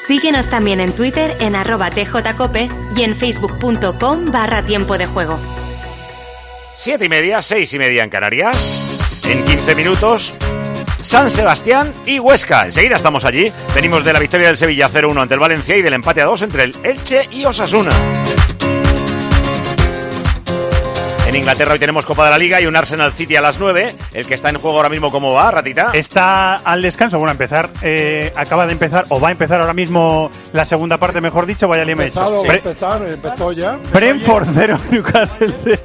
Síguenos también en Twitter en @tjcope y en facebook.com/tiempo de juego. 7:30, 6:30 en Canarias. En 15 minutos, San Sebastián y Huesca. Enseguida estamos allí. Venimos de la victoria del Sevilla 0-1 ante el Valencia y del empate a 2 entre el Elche y Osasuna. En Inglaterra hoy tenemos Copa de la Liga y un Arsenal City a las 9. El que está en juego ahora mismo, ¿cómo va, Ratita? Está al descanso, bueno, a empezar, acaba de empezar, o va a empezar ahora mismo la segunda parte, mejor dicho, vaya lío me he hecho. Empezó ya. Brentford 0, Newcastle 0.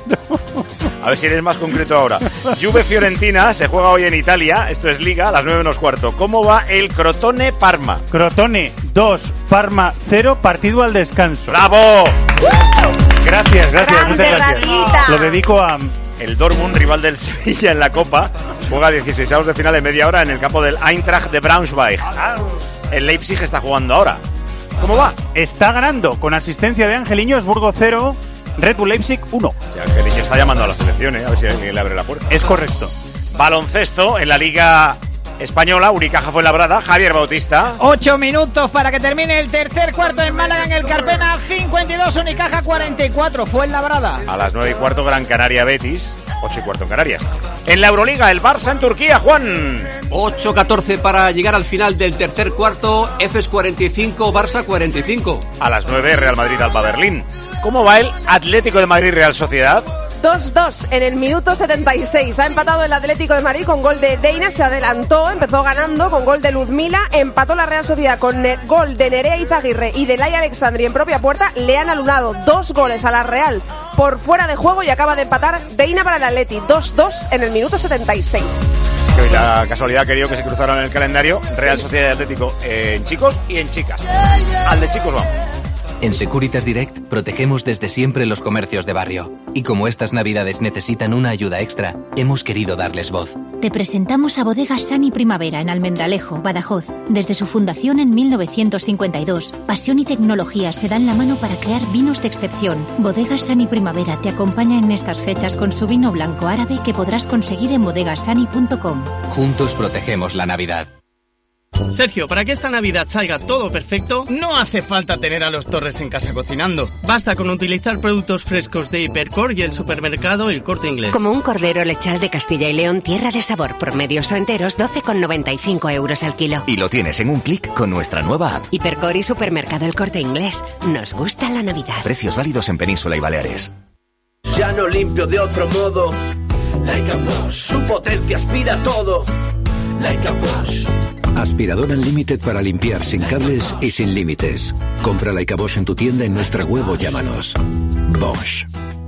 A ver si eres más concreto ahora. Juve-Fiorentina se juega hoy en Italia, esto es Liga, a las 9:15. ¿Cómo va el Crotone-Parma? Crotone 2, Parma 0, partido al descanso. ¡Bravo! Gracias, muchas gracias. Ratita. Lo dedico a... El Dortmund, rival del Sevilla en la Copa, juega 16avos de final en media hora en el campo del Eintracht de Braunschweig. El Leipzig está jugando ahora. ¿Cómo va? Está ganando con asistencia de Angeliño, Burgo 0, Red Bull Leipzig 1. O sea, Angeliño está llamando a la selección, a ver si alguien le abre la puerta. Es correcto. Baloncesto en la Liga Española, Unicaja Fuenlabrada, Javier Bautista. 8 minutos para que termine el tercer cuarto en Málaga, en el Carpena, 52, Unicaja 44, Fuenlabrada. A las 9:15, Gran Canaria Betis, 8:15 en Canarias. En la Euroliga, el Barça en Turquía, Juan. 8:14 para llegar al final del tercer cuarto, Efes 45, Barça 45. A las 9, Real Madrid Alba Berlín. ¿Cómo va el Atlético de Madrid Real Sociedad? 2-2 en el minuto 76. Ha empatado el Atlético de Madrid con gol de Deina, se adelantó, empezó ganando con gol de Luzmila, empató la Real Sociedad con gol de Nerea Izaguirre y de Laia Alexandri en propia puerta. Le han anulado 2 goles a la Real por fuera de juego y acaba de empatar Deina para el Atleti. 2-2 en el minuto 76. Es que hoy la casualidad ha querido que se cruzaran en el calendario Real Sociedad y Atlético en chicos y en chicas. Al de chicos vamos. En Securitas Direct protegemos desde siempre los comercios de barrio. Y como estas navidades necesitan una ayuda extra, hemos querido darles voz. Te presentamos a Bodegas Sani Primavera en Almendralejo, Badajoz. Desde su fundación en 1952, pasión y tecnología se dan la mano para crear vinos de excepción. Bodegas Sani Primavera te acompaña en estas fechas con su vino blanco árabe que podrás conseguir en bodegassani.com. Juntos protegemos la Navidad. Sergio, para que esta Navidad salga todo perfecto, no hace falta tener a los Torres en casa cocinando. Basta con utilizar productos frescos de Hipercor y el supermercado El Corte Inglés. Como un cordero lechal de Castilla y León, tierra de sabor, por medios o enteros, 12,95 € al kilo. Y lo tienes en un clic con nuestra nueva app. Hipercor y supermercado El Corte Inglés. Nos gusta la Navidad. Precios válidos en Península y Baleares. Ya no limpio de otro modo. Like a Bosch. Su potencia aspira todo. Like a Bosch. Aspirador Unlimited para limpiar sin cables y sin límites. Compra Like a Bosch en tu tienda, en nuestra web o llámanos. Bosch.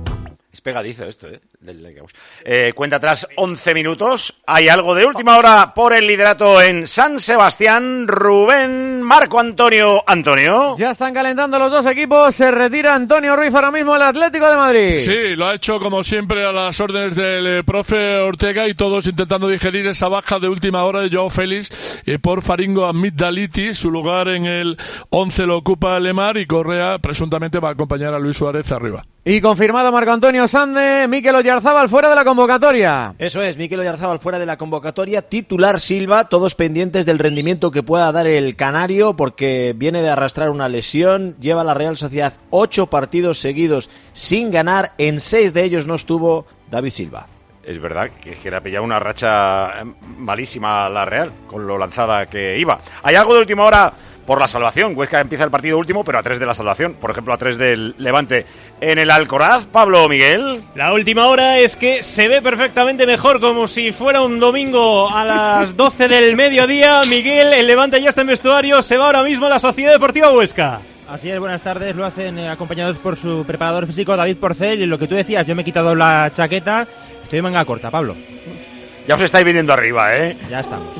Es pegadizo esto, del Like a Bosch. Cuenta atrás 11 minutos. Hay algo de última hora por el liderato en San Sebastián. Rubén, Marco Antonio. Ya están calentando los dos equipos. Se retira Antonio Ruiz ahora mismo el Atlético de Madrid. Sí, lo ha hecho como siempre a las órdenes del profe Ortega y todos intentando digerir esa baja de última hora de Joao Félix por Faringo Amigdaliti. Su lugar en el 11 lo ocupa Lemar y Correa presuntamente va a acompañar a Luis Suárez arriba. Y confirmado Marco Antonio Sande, Mikel Oyarzábal fuera de la convocatoria. Eso es, Mikel Oyarzábal fuera de la convocatoria, titular Silva, todos pendientes del rendimiento que pueda dar el canario porque viene de arrastrar una lesión, lleva la Real Sociedad 8 partidos seguidos sin ganar, en 6 de ellos no estuvo David Silva. Es verdad que le ha pillado una racha malísima a la Real, con lo lanzada que iba. Hay algo de última hora por la salvación. Huesca empieza el partido último, pero a 3 de la salvación. Por ejemplo, a 3 del Levante en el Alcoraz. Pablo, Miguel. La última hora es que se ve perfectamente mejor, como si fuera un domingo a las 12 del mediodía. Miguel, el Levante ya está en vestuario. Se va ahora mismo la Sociedad Deportiva Huesca. Así es, buenas tardes. Lo hacen acompañados por su preparador físico, David Porcel. Y lo que tú decías, yo me he quitado la chaqueta. Estoy de manga corta, Pablo. Ya os estáis viniendo arriba, ¿eh? Ya estamos.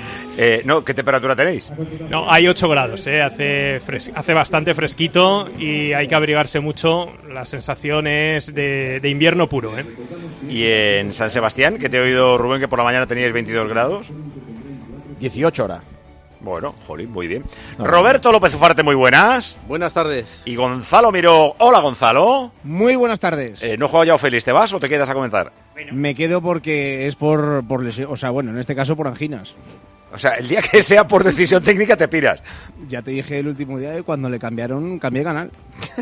No, ¿qué temperatura tenéis? No, hay 8 grados, hace bastante fresquito y hay que abrigarse mucho. La sensación es de invierno puro, ¿eh? ¿Y en San Sebastián, que te he oído, Rubén, que por la mañana teníais 22 grados? 18 horas. Bueno, jolín, muy bien. Roberto López Ufarte, muy buenas. Buenas tardes. Y Gonzalo Miró. Hola, Gonzalo. Muy buenas tardes. ¿No juega Joao Félix? ¿Te vas o te quedas a comentar? Me quedo porque es por lesión, o sea, bueno, en este caso por anginas. O sea, el día que sea por decisión técnica te piras. Ya te dije el último día que cuando le cambiaron, cambié canal.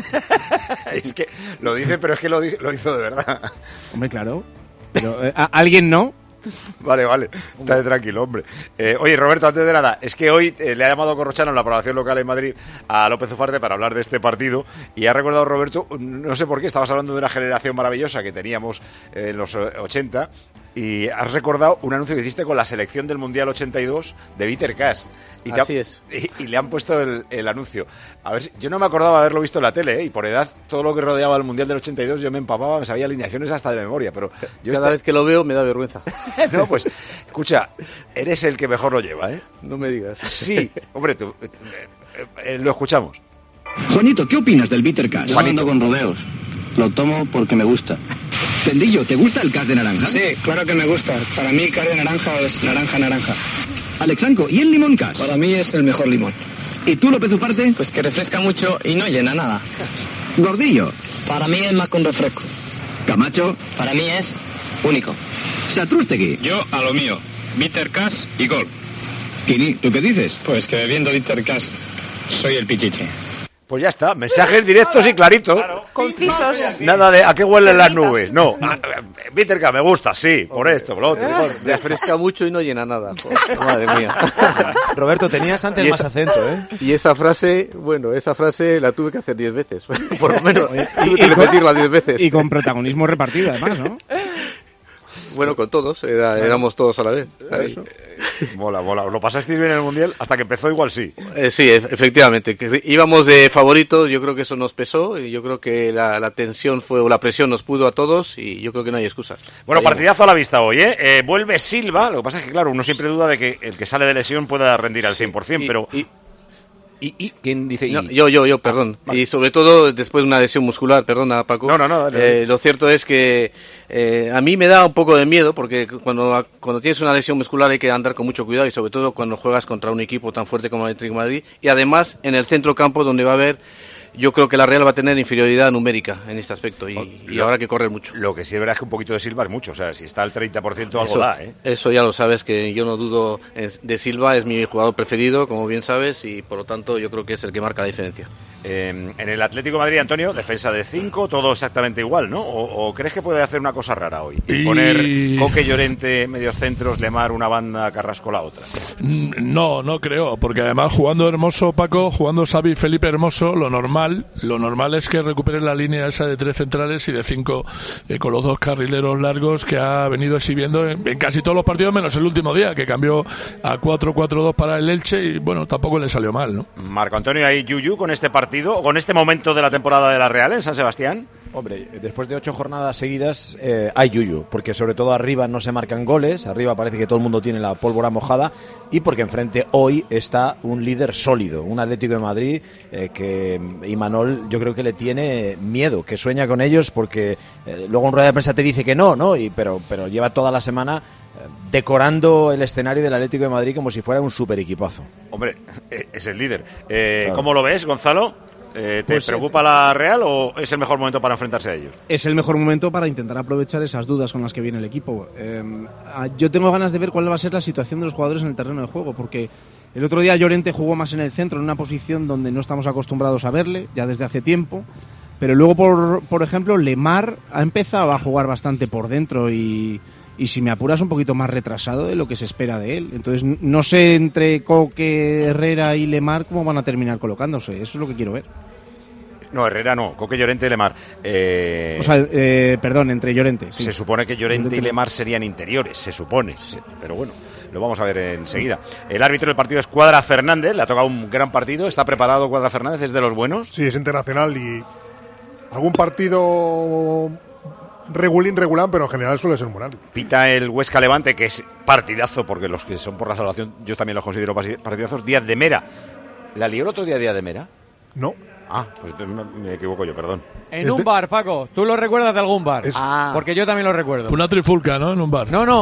Es que lo dice, pero es que lo hizo de verdad. Hombre, claro. Pero ¿alguien no? Vale, está tranquilo, hombre. Oye, Roberto, antes de nada, es que hoy le ha llamado Corrochano en la programación local en Madrid a López Ufarte para hablar de este partido y ha recordado, Roberto, no sé por qué, estabas hablando de una generación maravillosa que teníamos en los 80 y has recordado un anuncio que hiciste con la selección del Mundial 82 de Víter Cas. Así es. Y le han puesto el anuncio. A ver, yo no me acordaba haberlo visto en la tele, y por edad, todo lo que rodeaba el Mundial del 82 yo me empapaba, me sabía alineaciones hasta de memoria, pero yo cada vez que lo veo me da vergüenza. No, pues, escucha, eres el que mejor lo lleva, ¿eh? No me digas. Sí, hombre, tú, lo escuchamos. Juanito, ¿qué opinas del Bitter Cas? Yo ando con rodeos. Lo tomo porque me gusta. Tendillo, ¿te gusta el Cas de naranja? Sí, claro que me gusta. Para mí, Cas de naranja es naranja. Alexanco, ¿y el limón Cas? Para mí es el mejor limón. ¿Y tú, López Ufarte? Pues que refresca mucho y no llena nada. Gordillo. Para mí es más con refresco. Camacho. Para mí es único. Satrústegui. Yo a lo mío. Bitter Cas y gol. Kini, ¿tú qué dices? Pues que bebiendo Bitter Cas soy el pichiche. Pues ya está, mensajes directos y claritos. Claro. Concisos. Nada de ¿a qué huelen las nubes? No, Bitter Cas me gusta, sí, por esto, por lo otro. Refresca mucho y no llena nada. Pues, madre mía. Roberto, tenías antes más acento, ¿eh? Y esa frase la tuve que hacer 10 veces. Por lo menos, tuve que repetirla 10 veces. Y con protagonismo repartido, además, ¿no? Bueno, con todos, éramos todos a la vez. Mola. ¿Lo pasasteis bien en el Mundial? Hasta que empezó igual sí. Sí, efectivamente. Que íbamos de favoritos, yo creo que eso nos pesó y yo creo que la tensión o la presión nos pudo a todos y yo creo que no hay excusas. Bueno, partidazo a la vista hoy, ¿eh? Vuelve Silva, lo que pasa es que, claro, uno siempre duda de que el que sale de lesión pueda rendir al 100%, pero... ¿Y quién dice? No, yo, perdón. Vale. Y sobre todo después de una lesión muscular, perdona, Paco. No, dale. Lo cierto es que a mí me da un poco de miedo porque cuando tienes una lesión muscular hay que andar con mucho cuidado y sobre todo cuando juegas contra un equipo tan fuerte como el Atlético de Madrid y además en el centro campo donde va a haber... Yo creo que la Real va a tener inferioridad numérica en este aspecto y habrá que correr mucho. Lo que sí es verdad es que un poquito de Silva es mucho, o sea, si está al 30% algo da, ¿eh? Eso ya lo sabes, que yo no dudo de Silva, es mi jugador preferido, como bien sabes, y por lo tanto yo creo que es el que marca la diferencia. En el Atlético de Madrid, Antonio, defensa de 5, todo exactamente igual, ¿no? ¿O crees que puede hacer una cosa rara hoy? Y poner Coque, Llorente, mediocentros, Lemar, una banda, Carrasco la otra. No creo, porque además jugando Hermoso, Paco, jugando Xavi y Felipe Hermoso, lo normal es que recupere la línea esa de 3 centrales y de 5 con los 2 carrileros largos que ha venido exhibiendo en casi todos los partidos, menos el último día, que cambió a 4-4-2 para el Elche y bueno, tampoco le salió mal, ¿no? Marco Antonio, ¿hay Yuyu con este partido, con este momento de la temporada de la Real en San Sebastián? Hombre, después de 8 jornadas seguidas hay yuyu, porque sobre todo arriba no se marcan goles, arriba parece que todo el mundo tiene la pólvora mojada y porque enfrente hoy está un líder sólido, un Atlético de Madrid que Imanol yo creo que le tiene miedo, que sueña con ellos porque luego en rueda de prensa te dice que no, pero lleva toda la semana decorando el escenario del Atlético de Madrid como si fuera un super equipazo. Hombre, es el líder. Claro. ¿Cómo lo ves, Gonzalo? ¿Te preocupa la Real o es el mejor momento para enfrentarse a ellos? Es el mejor momento para intentar aprovechar esas dudas con las que viene el equipo. Yo tengo ganas de ver cuál va a ser la situación de los jugadores en el terreno de juego, porque el otro día Llorente jugó más en el centro, en una posición donde no estamos acostumbrados a verle, ya desde hace tiempo, pero luego, por ejemplo, Lemar ha empezado a jugar bastante por dentro y si me apuras un poquito más retrasado de lo que se espera de él. Entonces no sé entre Coque, Herrera y Lemar cómo van a terminar colocándose, eso es lo que quiero ver. No, Herrera no, Coque, Llorente y Lemar. Perdón, entre Llorente. Sí. Se supone que Llorente y Lemar serían interiores, se supone, sí, pero bueno, lo vamos a ver enseguida. El árbitro del partido es Cuadra Fernández, le ha tocado un gran partido, ¿está preparado Cuadra Fernández? ¿Es de los buenos? Sí, es internacional y algún partido regulán, pero en general suele ser moral. Pita el Huesca Levante, que es partidazo, porque los que son por la salvación yo también los considero partidazos. Díaz de Mera. ¿La lió el otro día Díaz de Mera? No. Ah, pues me equivoco yo, perdón. En un bar, Paco. ¿Tú lo recuerdas de algún bar? Porque yo también lo recuerdo. Una trifulca, ¿no? En un bar. No.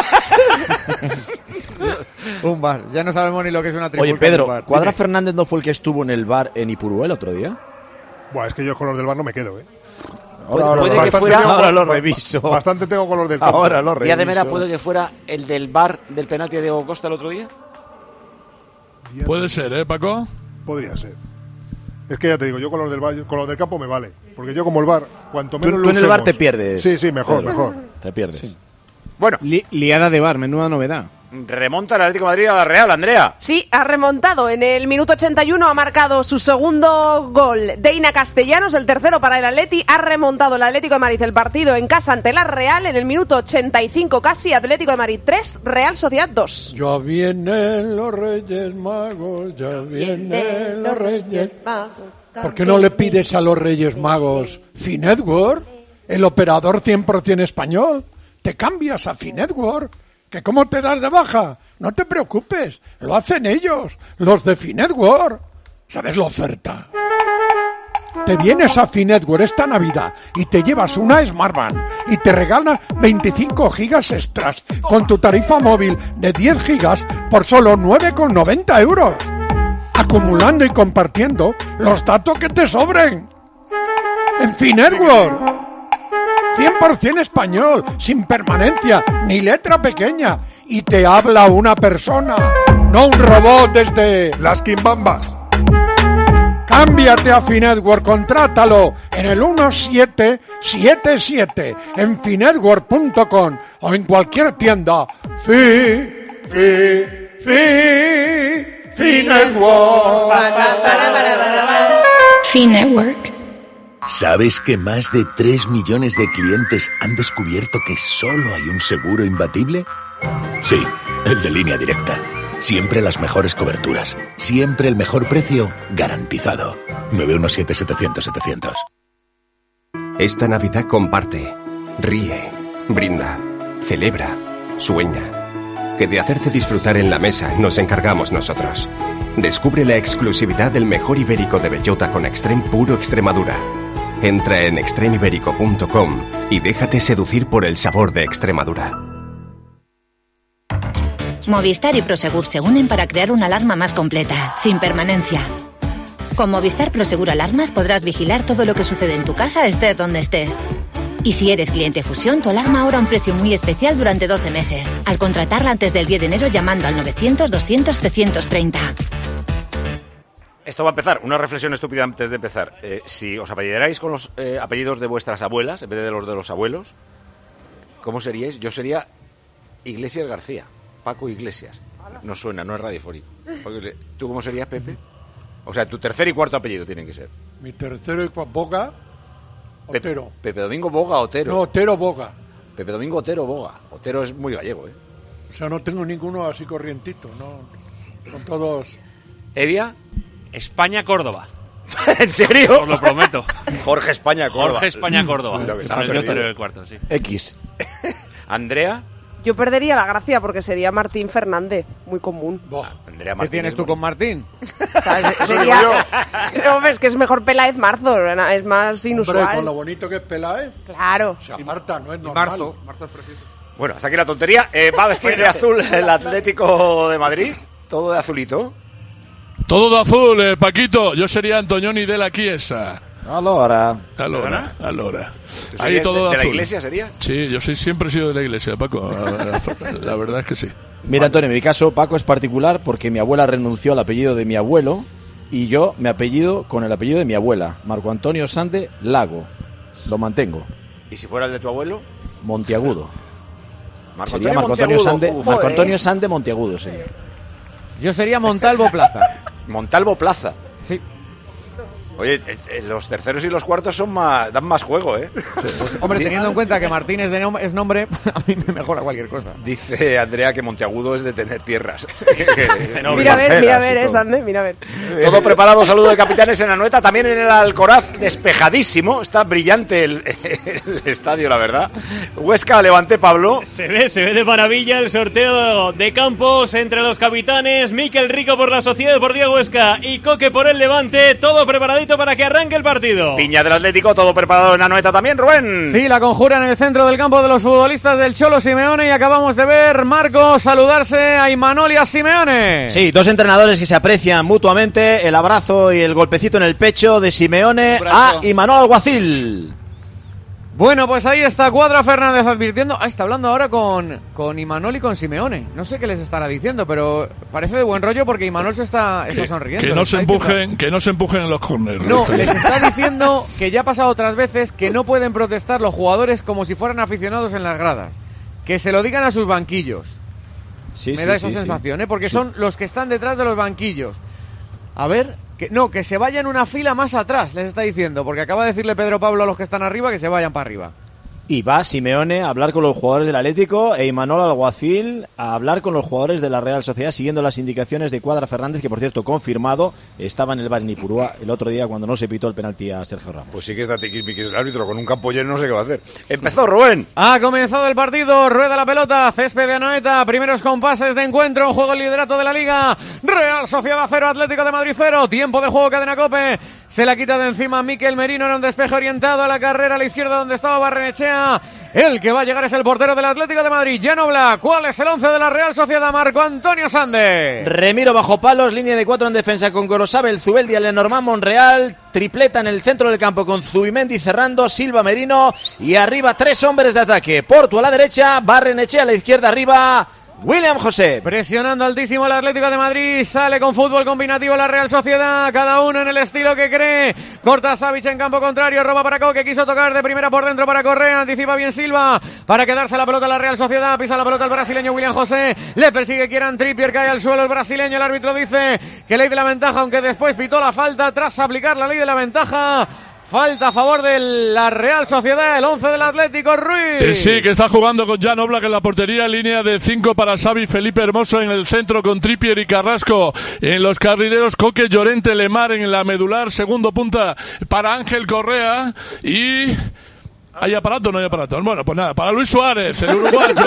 Un bar. Ya no sabemos ni lo que es una trifulca. Oye, Pedro, ¿Cuadra Fernández no fue el que estuvo en el bar en Ipurúa el otro día? Buah, es que yo con los del bar no me quedo, ¿eh? Puede que fuera... Ahora lo reviso. Bastante tengo color del campo. Ahora lo reviso. Díaz de Mera puede que fuera el del bar del penalti de Diego Costa el otro día. Puede ser, Paco. Podría ser. Es que ya te digo, yo con los del campo me vale. Porque yo como el VAR, cuanto menos tú en el VAR te pierdes. Sí, mejor. Te pierdes. Sí. Bueno. Liada de VAR, menuda novedad. Remonta el Atlético de Madrid a la Real, Andrea. Sí, ha remontado. En el minuto 81 ha marcado su segundo gol Deina Castellanos, el tercero para el Atleti. Ha remontado el Atlético de Madrid el partido en casa ante la Real. En el minuto 85 casi, Atlético de Madrid 3, Real Sociedad 2. Ya vienen los Reyes Magos, ya vienen los Reyes Magos. ¿Por qué no le pides a los Reyes Magos Finetwork, el operador 100% español? Te cambias a Finetwork. ¿Que cómo te das de baja? No te preocupes, lo hacen ellos, los de Finetwork. ¿Sabes la oferta? Te vienes a Finetwork esta Navidad y te llevas una Smartband y te regalan 25 gigas extras con tu tarifa móvil de 10 gigas por solo 9,90 €. Acumulando y compartiendo los datos que te sobren. En Finetwork. 100% español, sin permanencia, ni letra pequeña. Y te habla una persona, no un robot desde las Quimbambas. Cámbiate a Finetwork, contrátalo en el 1777 en finetwork.com o en cualquier tienda. Finetwork. Finetwork. ¿Sabes que más de 3 millones de clientes han descubierto que solo hay un seguro imbatible? Sí, el de Línea Directa. Siempre las mejores coberturas. Siempre el mejor precio garantizado. 917-700-700. Esta Navidad comparte, ríe, brinda, celebra, sueña. Que de hacerte disfrutar en la mesa nos encargamos nosotros. Descubre la exclusividad del mejor ibérico de bellota con Extrem puro Extremadura. Entra en extremiberico.com y déjate seducir por el sabor de Extremadura. Movistar y Prosegur se unen para crear una alarma más completa, sin permanencia. Con Movistar Prosegur Alarmas podrás vigilar todo lo que sucede en tu casa, estés donde estés. Y si eres cliente Fusión, tu alarma ahora a un precio muy especial durante 12 meses. Al contratarla antes del 10 de enero llamando al 900-200-730. Esto va a empezar. Una reflexión estúpida antes de empezar. Si os apellidarais con los apellidos de vuestras abuelas en vez de los abuelos, ¿cómo seríais? Yo sería Iglesias García. Paco Iglesias. No suena, no es radiofónico. ¿Tú cómo serías, Pepe? O sea, tu tercer y cuarto apellido tienen que ser. Mi tercero y cuarto, Boga, Otero. Pepe Domingo Boga, Otero. No, Otero, Boga. Pepe Domingo Otero, Boga. Otero es muy gallego, ¿eh? O sea, no tengo ninguno así corrientito, ¿no? Son todos... ¿Evia? España, Córdoba. ¿En serio? Os lo prometo. Jorge España, Córdoba. Jorge España, Córdoba. Yo te el cuarto, sí. X. Andrea. Yo perdería la gracia porque sería Martín Fernández, muy común. Andrea ¿Qué tienes tú con Martín? Sería... No, es que es mejor Peláez Marzo, es más inusual. Hombre, con lo bonito que es Peláez. Claro. Se aparta, no es normal. Marzo es preciso. Bueno, hasta aquí la tontería. Va a vestir de azul el Atlético de Madrid. Todo de azulito. Todo de azul, Paquito. Yo sería Antonioni de la Chiesa. Allora. Ahí todo de azul. ¿La iglesia sería? Sí, yo siempre he sido de la iglesia, Paco. La verdad es que sí. Mira, Antonio, en mi caso, Paco es particular porque mi abuela renunció al apellido de mi abuelo y yo me apellido con el apellido de mi abuela, Marco Antonio Sande Lago. Lo mantengo. ¿Y si fuera el de tu abuelo? Monteagudo. Sería Marco Antonio Sande Monteagudo sería. Yo sería Montalvo Plaza. Montalvo Plaza. Sí. Oye, los terceros y los cuartos dan más juego, ¿eh? Pues, hombre, teniendo en cuenta que Martínez es nombre, a mí me mejora cualquier cosa. Dice Andrea que Monteagudo es de tener tierras. Mira a ver, Sande, mira a ver. Todo preparado, saludo de capitanes en Anoeta, también en el Alcoraz, despejadísimo, está brillante el estadio, la verdad. Huesca, Levante, Pablo. Se ve de maravilla el sorteo de campos entre los capitanes, Miquel Rico por la Sociedad Deportiva Huesca y Coque por el Levante, todo preparadito para que arranque el partido. Piña del Atlético, todo preparado en Anoeta también, Rubén. Sí, la conjura en el centro del campo de los futbolistas del Cholo Simeone y acabamos de ver, Marco, saludarse a Imanol y a Simeone. Sí, dos entrenadores que se aprecian mutuamente, el abrazo y el golpecito en el pecho de Simeone a Imanol Alguacil. Bueno, pues ahí está Cuadra Fernández advirtiendo. Está hablando ahora con Imanol y con Simeone. No sé qué les estará diciendo, pero parece de buen rollo porque Imanol se está sonriendo. Que no se empujen en los córneres. No, les está diciendo que ya ha pasado otras veces que no pueden protestar los jugadores como si fueran aficionados en las gradas. Que se lo digan a sus banquillos. Me da esa sensación, porque son los que están detrás de los banquillos. A ver, que se vayan una fila más atrás, les está diciendo, porque acaba de decirle Pedro Pablo a los que están arriba que se vayan para arriba. Y va Simeone a hablar con los jugadores del Atlético e Imanol Alguacil a hablar con los jugadores de la Real Sociedad, siguiendo las indicaciones de Cuadra Fernández, que por cierto, confirmado, estaba en el bar en Ipurúa el otro día cuando no se pitó el penalti a Sergio Ramos. Pues sí que está tiquismiquis el árbitro, con un campo lleno no sé qué va a hacer. Empezó Rubén. Ha comenzado el partido, rueda la pelota, césped de Anoeta, primeros compases de encuentro, juego el liderato de la Liga, Real Sociedad 0, Atlético de Madrid 0, tiempo de juego, Cadena COPE. Se la quita de encima Mikel Merino, era un despeje orientado a la carrera a la izquierda donde estaba Barrenechea. El que va a llegar es el portero del Atlético de Madrid, Jan Oblak. ¿Cuál es el 11 de la Real Sociedad? Marco Antonio Sande. Remiro bajo palos, línea de 4 en defensa con Gorosabel, Zubeldia, Lenormand, Monreal. Tripleta en el centro del campo con Zubimendi cerrando, Silva, Merino. Y arriba 3 hombres de ataque. Portu a la derecha, Barrenechea a la izquierda, arriba William José. Presionando altísimo el Atlético de Madrid. Sale con fútbol combinativo la Real Sociedad. Cada uno en el estilo que cree. Corta Savic en campo contrario. Roba para Coque. Quiso tocar de primera por dentro para Correa. Anticipa bien Silva para quedarse la pelota a la Real Sociedad. Pisa la pelota el brasileño William José. Le persigue Kieran Trippier. Cae al suelo el brasileño. El árbitro dice que ley de la ventaja, aunque después pitó la falta tras aplicar la ley de la ventaja. Falta a favor de la Real Sociedad, el 11 del Atlético, Ruiz. Sí, que está jugando con Jan Oblak en la portería, línea de 5 para Xavi, Felipe Hermoso en el centro con Trippier y Carrasco. En los carrileros, Coque, Llorente, Lemar en la medular, segundo punta para Ángel Correa y... ¿Hay aparato o no hay aparato? Bueno, pues nada, para Luis Suárez, el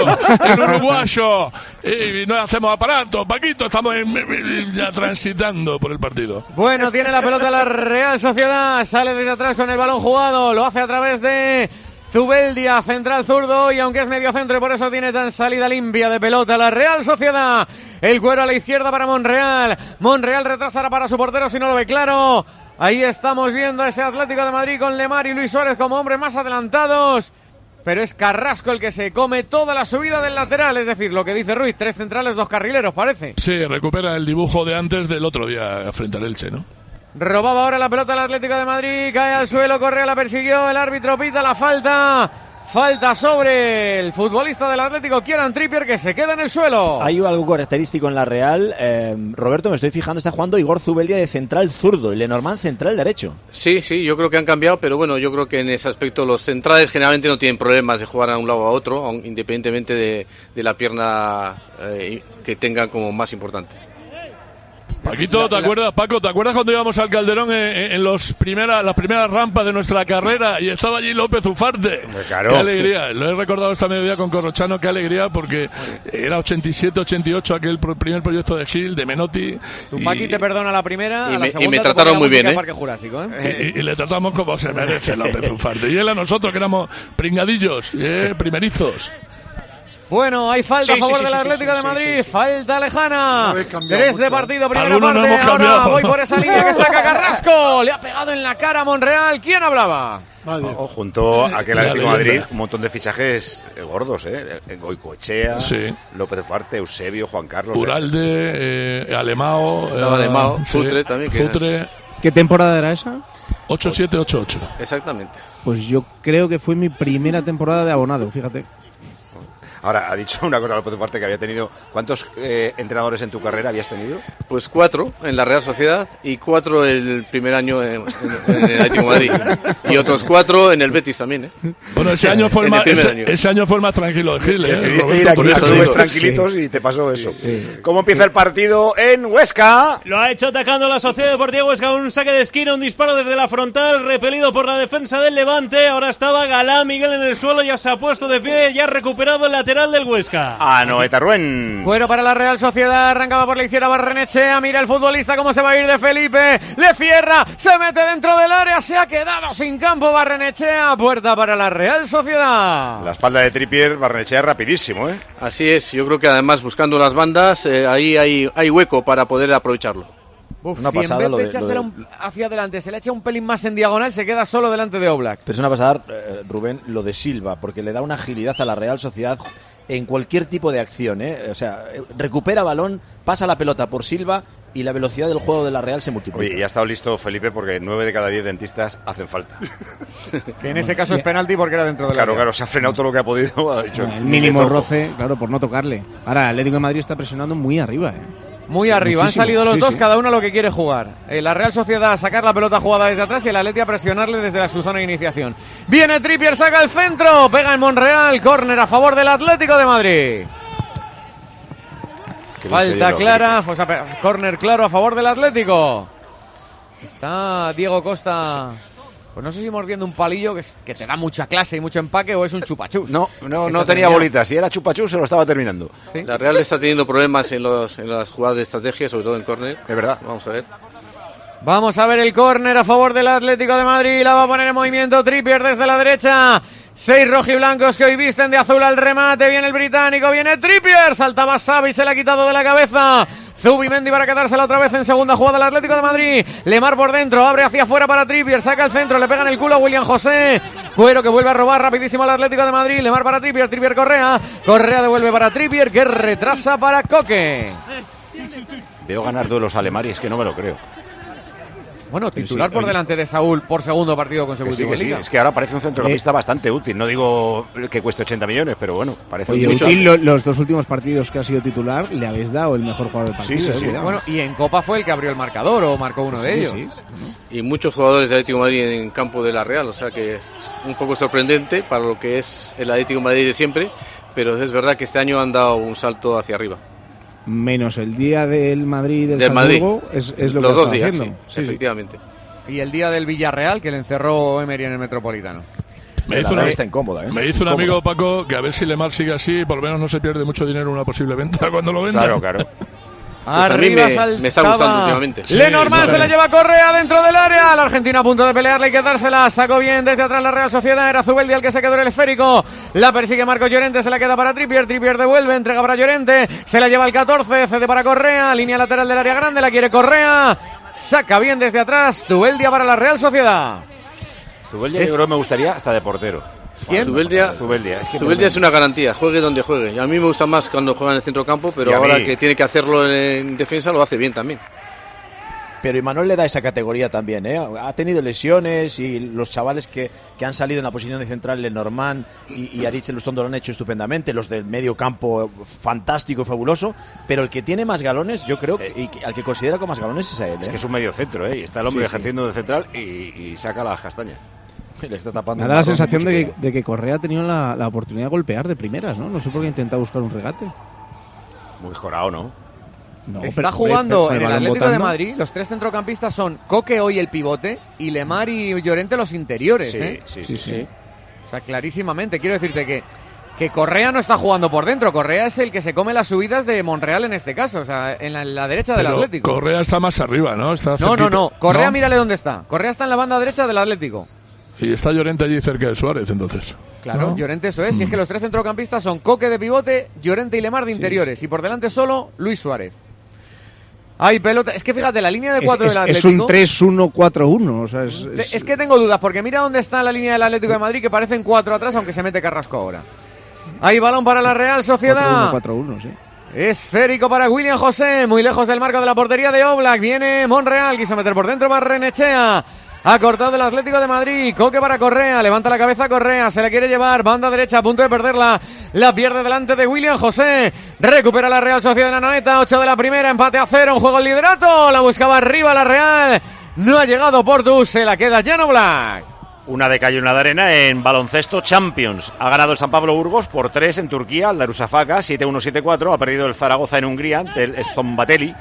uruguayo. Y no hacemos aparato, Paquito, estamos ya transitando por el partido. Bueno, tiene la pelota la Real Sociedad, sale desde atrás con el balón jugado, lo hace a través de Zubeldia, central zurdo, y aunque es medio centro y por eso tiene tan salida limpia de pelota la Real Sociedad. El cuero a la izquierda para Monreal. Monreal retrasará para su portero si no lo ve claro. Ahí estamos viendo a ese Atlético de Madrid con Lemar y Luis Suárez como hombres más adelantados. Pero es Carrasco el que se come toda la subida del lateral. Es decir, lo que dice Ruiz, 3 centrales, 2 carrileros, parece. Sí, recupera el dibujo de antes del otro día frente al Elche, ¿no? Robaba ahora la pelota el Atlético de Madrid. Cae al suelo, Correa la persiguió. El árbitro pita la falta. Falta sobre el futbolista del Atlético, Kieran Trippier, que se queda en el suelo. Hay algo característico en la Real. Roberto, me estoy fijando, está jugando Igor Zubeldia de central zurdo y Lenormand central derecho. Sí, yo creo que han cambiado, pero bueno, yo creo que en ese aspecto los centrales generalmente no tienen problemas de jugar a un lado o a otro, independientemente de la pierna que tengan como más importante. Paquito, ¿te acuerdas, Paco? ¿Te acuerdas cuando íbamos al Calderón en las primeras rampas de nuestra carrera y estaba allí López Ufarte? Claro. Qué alegría, lo he recordado esta mediodía con Corrochano, qué alegría, porque era 87-88 aquel primer proyecto de Gil, de Menotti. Paqui te perdona la primera, y me trataron muy bien, Parque Jurásico, y le tratamos como se merece López Ufarte. Y él a nosotros que éramos pringadillos, primerizos. Bueno, hay falta a favor del Atlético de Madrid, falta lejana. 3 de partido, primera parte. No ahora voy por esa línea que saca Carrasco. Le ha pegado en la cara a Monreal. ¿Quién hablaba? Junto a aquel Atlético de Madrid, un montón de fichajes gordos, Goicoechea, López Ufarte, Eusebio, Juan Carlos. Uralde, Alemao. Futre también. Futre. ¿Qué temporada era esa? 87-88. Exactamente. Pues yo creo que fue mi primera temporada de abonado, fíjate. Ahora, ha dicho una cosa López Ufarte que había tenido... ¿Cuántos entrenadores en tu carrera habías tenido? Pues 4 en la Real Sociedad y 4 el primer año en el Atlético de Madrid. Y otros 4 en el Betis también, Bueno, ese año fue el más tranquilo de Gil, Decidiste ir aquí a clubes tranquilitos y te pasó eso. Sí. ¿Cómo empieza el partido en Huesca? Lo ha hecho atacando la Sociedad Deportiva Huesca, un saque de esquina, un disparo desde la frontal, repelido por la defensa del Levante. Ahora estaba Galá Miguel en el suelo, ya se ha puesto de pie, ya ha recuperado el lateral del Huesca. Anoeta Rubén. Bueno, para la Real Sociedad, arrancaba por la izquierda Barrenechea, mira el futbolista cómo se va a ir de Felipe, le cierra, se mete dentro del área, se ha quedado sin campo Barrenechea, puerta para la Real Sociedad. La espalda de Trippier, Barrenechea rapidísimo, Así es, yo creo que además buscando las bandas, ahí hay hueco para poder aprovecharlo. Una si pasada en lo vez de de- echársela hacia adelante se le echa un pelín más en diagonal, se queda solo delante de Oblak. Pero es una pasada, Rubén, lo de Silva, porque le da una agilidad a la Real Sociedad en cualquier tipo de acción, ¿eh? O sea, recupera balón, pasa la pelota por Silva y la velocidad del juego de la Real se multiplica. Oye, ya ha estado listo Felipe porque 9 de cada 10 dentistas hacen falta. Que en ese caso es penalti porque era dentro del área. Claro, se ha frenado todo lo que ha podido. Ha dicho, El mínimo roce, claro, por no tocarle. Ahora, el Atlético de Madrid está presionando muy arriba, Muy arriba, Muchísimo, han salido los sí, dos, sí. cada uno a lo que quiere jugar. La Real Sociedad a sacar la pelota jugada desde atrás y el Atleti a presionarle desde su zona de iniciación. Viene Trippier, saca el centro, pega en Monreal, córner a favor del Atlético de Madrid. Falta clara, o sea, córner claro a favor del Atlético. Está Diego Costa, pues no sé si mordiendo un palillo que te da mucha clase y mucho empaque o es un chupachus. No tenía bolitas. Si era chupachus se lo estaba terminando. ¿Sí? La Real está teniendo problemas en las jugadas de estrategia, sobre todo en córner. Es verdad. Vamos a ver. Vamos a ver el córner a favor del Atlético de Madrid. La va a poner en movimiento Trippier desde la derecha. 6 rojiblancos que hoy visten de azul al remate. Viene el británico, viene Trippier. Saltaba Xavi, se le ha quitado de la cabeza. Zubimendi para quedársela otra vez en segunda jugada del Atlético de Madrid. Lemar por dentro, abre hacia afuera para Trippier. Saca el centro, le pega en el culo a William José. Cuero que vuelve a robar rapidísimo al Atlético de Madrid. Lemar para Trippier, Trippier Correa. Correa devuelve para Trippier que retrasa para Coque. Veo ganar duelos a Lemar y es que no me lo creo. Bueno, titular por delante de Saúl por segundo partido consecutivo. Que sí, es que ahora parece un centrocampista bastante útil. No digo que cueste 80 millones, pero bueno, parece Oye, útil. los dos últimos partidos que ha sido titular le habéis dado el mejor jugador del partido. Cuidado. Bueno, y en Copa fue el que abrió el marcador o marcó uno de ellos. Y muchos jugadores del Atlético de Madrid en campo de la Real, o sea que es un poco sorprendente para lo que es el Atlético de Madrid de siempre, pero es verdad que este año han dado un salto hacia arriba. Menos el día del Madrid y del Salzburgo es lo los que dos está días, haciendo. sí, efectivamente. Y el día del Villarreal que le encerró Emery en el Metropolitano. Me dice un Incómoda. amigo, Paco, que a ver si Lemar sigue así, por lo menos no se pierde mucho dinero en una posible venta cuando lo venda. Claro. Arriba me está gustando últimamente. Lenormand se la lleva Correa dentro del área. La Argentina a punto de pelearle y quedársela. Sacó bien desde atrás la Real Sociedad. Era Zubeldia el que se quedó en el esférico. La persigue Marcos Llorente. Se la queda para Trippier. Trippier devuelve. Entrega para Llorente. Se la lleva el 14. Cede para Correa. Línea lateral del área grande. La quiere Correa. Saca bien desde atrás. Zubeldia para la Real Sociedad. Zubeldia yo creo que me gustaría hasta de portero. ¿Quién? Zubeldia es una garantía, juegue donde juegue. A mí me gusta más cuando juega en el centro campo, pero ahora que tiene que hacerlo en defensa lo hace bien también. Pero Imanol le da esa categoría también, ¿eh? Ha tenido lesiones y los chavales que han salido en la posición de central, Lenormand y Aritz Elustondo lo han hecho estupendamente, los del medio campo fantástico y fabuloso, pero el que tiene más galones, yo creo, y al que considera con más galones es a él. Es que es un medio centro, ¿eh? Y está el hombre Sí, sí. ejerciendo de central y saca las castañas. Le está tapando. Me da la sensación de que Correa ha tenido la oportunidad de golpear de primeras, ¿no? No sé por qué ha intentado buscar un regate. Muy jorado, ¿no? No, Está jugando pero en el balón Atlético de botando. Madrid. Los tres centrocampistas son Coque hoy el pivote y Lemar y Llorente los interiores. Sí. O sea, clarísimamente. Quiero decirte que Correa no está jugando por dentro. Correa es el que se come las subidas de Monreal en este caso. O sea, en la derecha del Pero Atlético. Correa está más arriba, ¿no? Está No. cerquita. Correa, ¿No? mírale dónde está. Correa está en la banda derecha del Atlético. Y está Llorente allí cerca de Suárez, entonces. Claro, ¿no? Llorente eso es. Y es que los tres centrocampistas son Coque de pivote, Llorente y Lemar de interiores. Y por delante solo Luis Suárez. Hay pelota. Es que fíjate, la línea de cuatro del Es Atlético. un 3-1-4-1. O sea, Es que tengo dudas, porque mira dónde está la línea del Atlético de Madrid, que parecen 4 atrás, aunque se mete Carrasco ahora. Hay balón para la Real Sociedad. 4-1-4-1, sí. Esférico para William José, muy lejos del marco de la portería de Oblak. Viene Monreal, quiso meter por dentro Barrenechea. Ha cortado el Atlético de Madrid. Coque para Correa. Levanta la cabeza Correa. Se la quiere llevar. Banda derecha a punto de perderla. La pierde delante de William José. Recupera la Real Sociedad de la Anoeta. 8 de la primera. Empate a 0. Un juego el liderato. La buscaba arriba la Real. No ha llegado Portu. Se la queda Jan Oblak. Una de calle y una de arena en baloncesto Champions. Ha ganado el San Pablo Burgos por 3 en Turquía, al Darüşşafaka 7-1-7-4. Ha perdido el Zaragoza en Hungría ante el Szombathely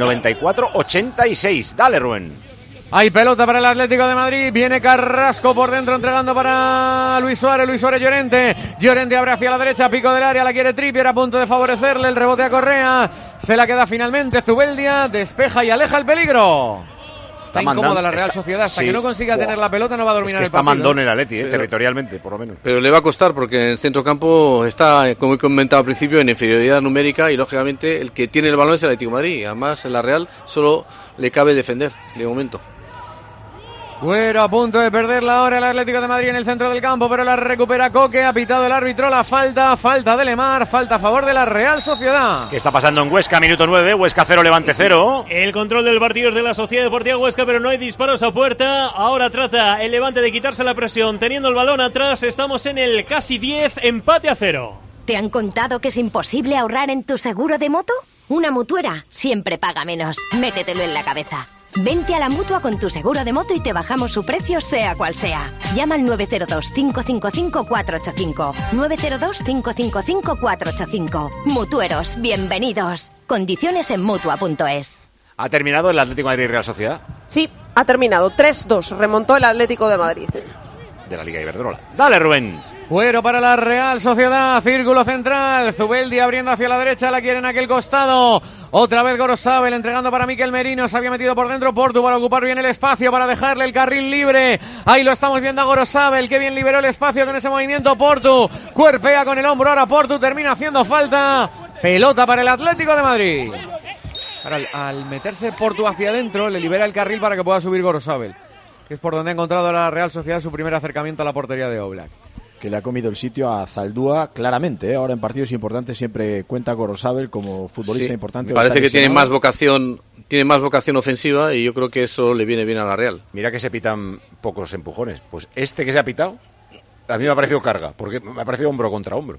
94-86. Dale, Rubén. Hay pelota para el Atlético de Madrid. Viene Carrasco por dentro entregando para Luis Suárez. Luis Suárez Llorente. Llorente abre hacia la derecha. Pico del área. La quiere Trippier a punto de favorecerle. El rebote a Correa. Se la queda finalmente Zubeldia. Despeja y aleja el peligro. Está incómoda la Real Sociedad. Hasta que no consiga tener la pelota no va a dominar el partido. Está mandón el Atleti, territorialmente, por lo menos. Pero le va a costar porque en el centrocampo está, como he comentado al principio, en inferioridad numérica y lógicamente el que tiene el balón es el Atlético de Madrid. Además, en la Real solo le cabe defender de momento. Güero a punto de perderla ahora el Atlético de Madrid en el centro del campo, pero la recupera Coque, ha pitado el árbitro la falta de Lemar, falta a favor de la Real Sociedad. ¿Qué está pasando en Huesca? Minuto 9, Huesca 0, Levante 0. El control del partido es de la Sociedad Deportiva Huesca, pero no hay disparos a puerta. Ahora trata el Levante de quitarse la presión, teniendo el balón atrás. Estamos en el casi 10, empate a 0. ¿Te han contado que es imposible ahorrar en tu seguro de moto? Una Mutuera siempre paga menos. Métetelo en la cabeza. Vente a la Mutua con tu seguro de moto y te bajamos su precio sea cual sea. Llama al 902-555-485. 902-555-485. Mutueros, bienvenidos. Condiciones en Mutua.es. ¿Ha terminado el Atlético de Madrid Real Sociedad? Sí, ha terminado. 3-2. Remontó el Atlético de Madrid. De la Liga Iberdrola. Dale, Rubén. Cuero para la Real Sociedad, círculo central, Zubeldi abriendo hacia la derecha, la quiere en aquel costado, otra vez Gorosabel entregando para Mikel Merino, se había metido por dentro Portu para ocupar bien el espacio, para dejarle el carril libre, ahí lo estamos viendo a Gorosabel, que bien liberó el espacio con ese movimiento Portu, cuerpea con el hombro, ahora Portu termina haciendo falta, pelota para el Atlético de Madrid. Ahora, al meterse Portu hacia adentro, le libera el carril para que pueda subir Gorosabel, que es por donde ha encontrado la Real Sociedad su primer acercamiento a la portería de Oblak. Que le ha comido el sitio a Zaldúa claramente, ¿eh? Ahora en partidos importantes siempre cuenta Gorosabel como futbolista importante. Parece que tiene más vocación ofensiva y yo creo que eso le viene bien a la Real. Mira que se pitan pocos empujones. Pues este que se ha pitado, a mí me ha parecido carga, porque me ha parecido hombro contra hombro.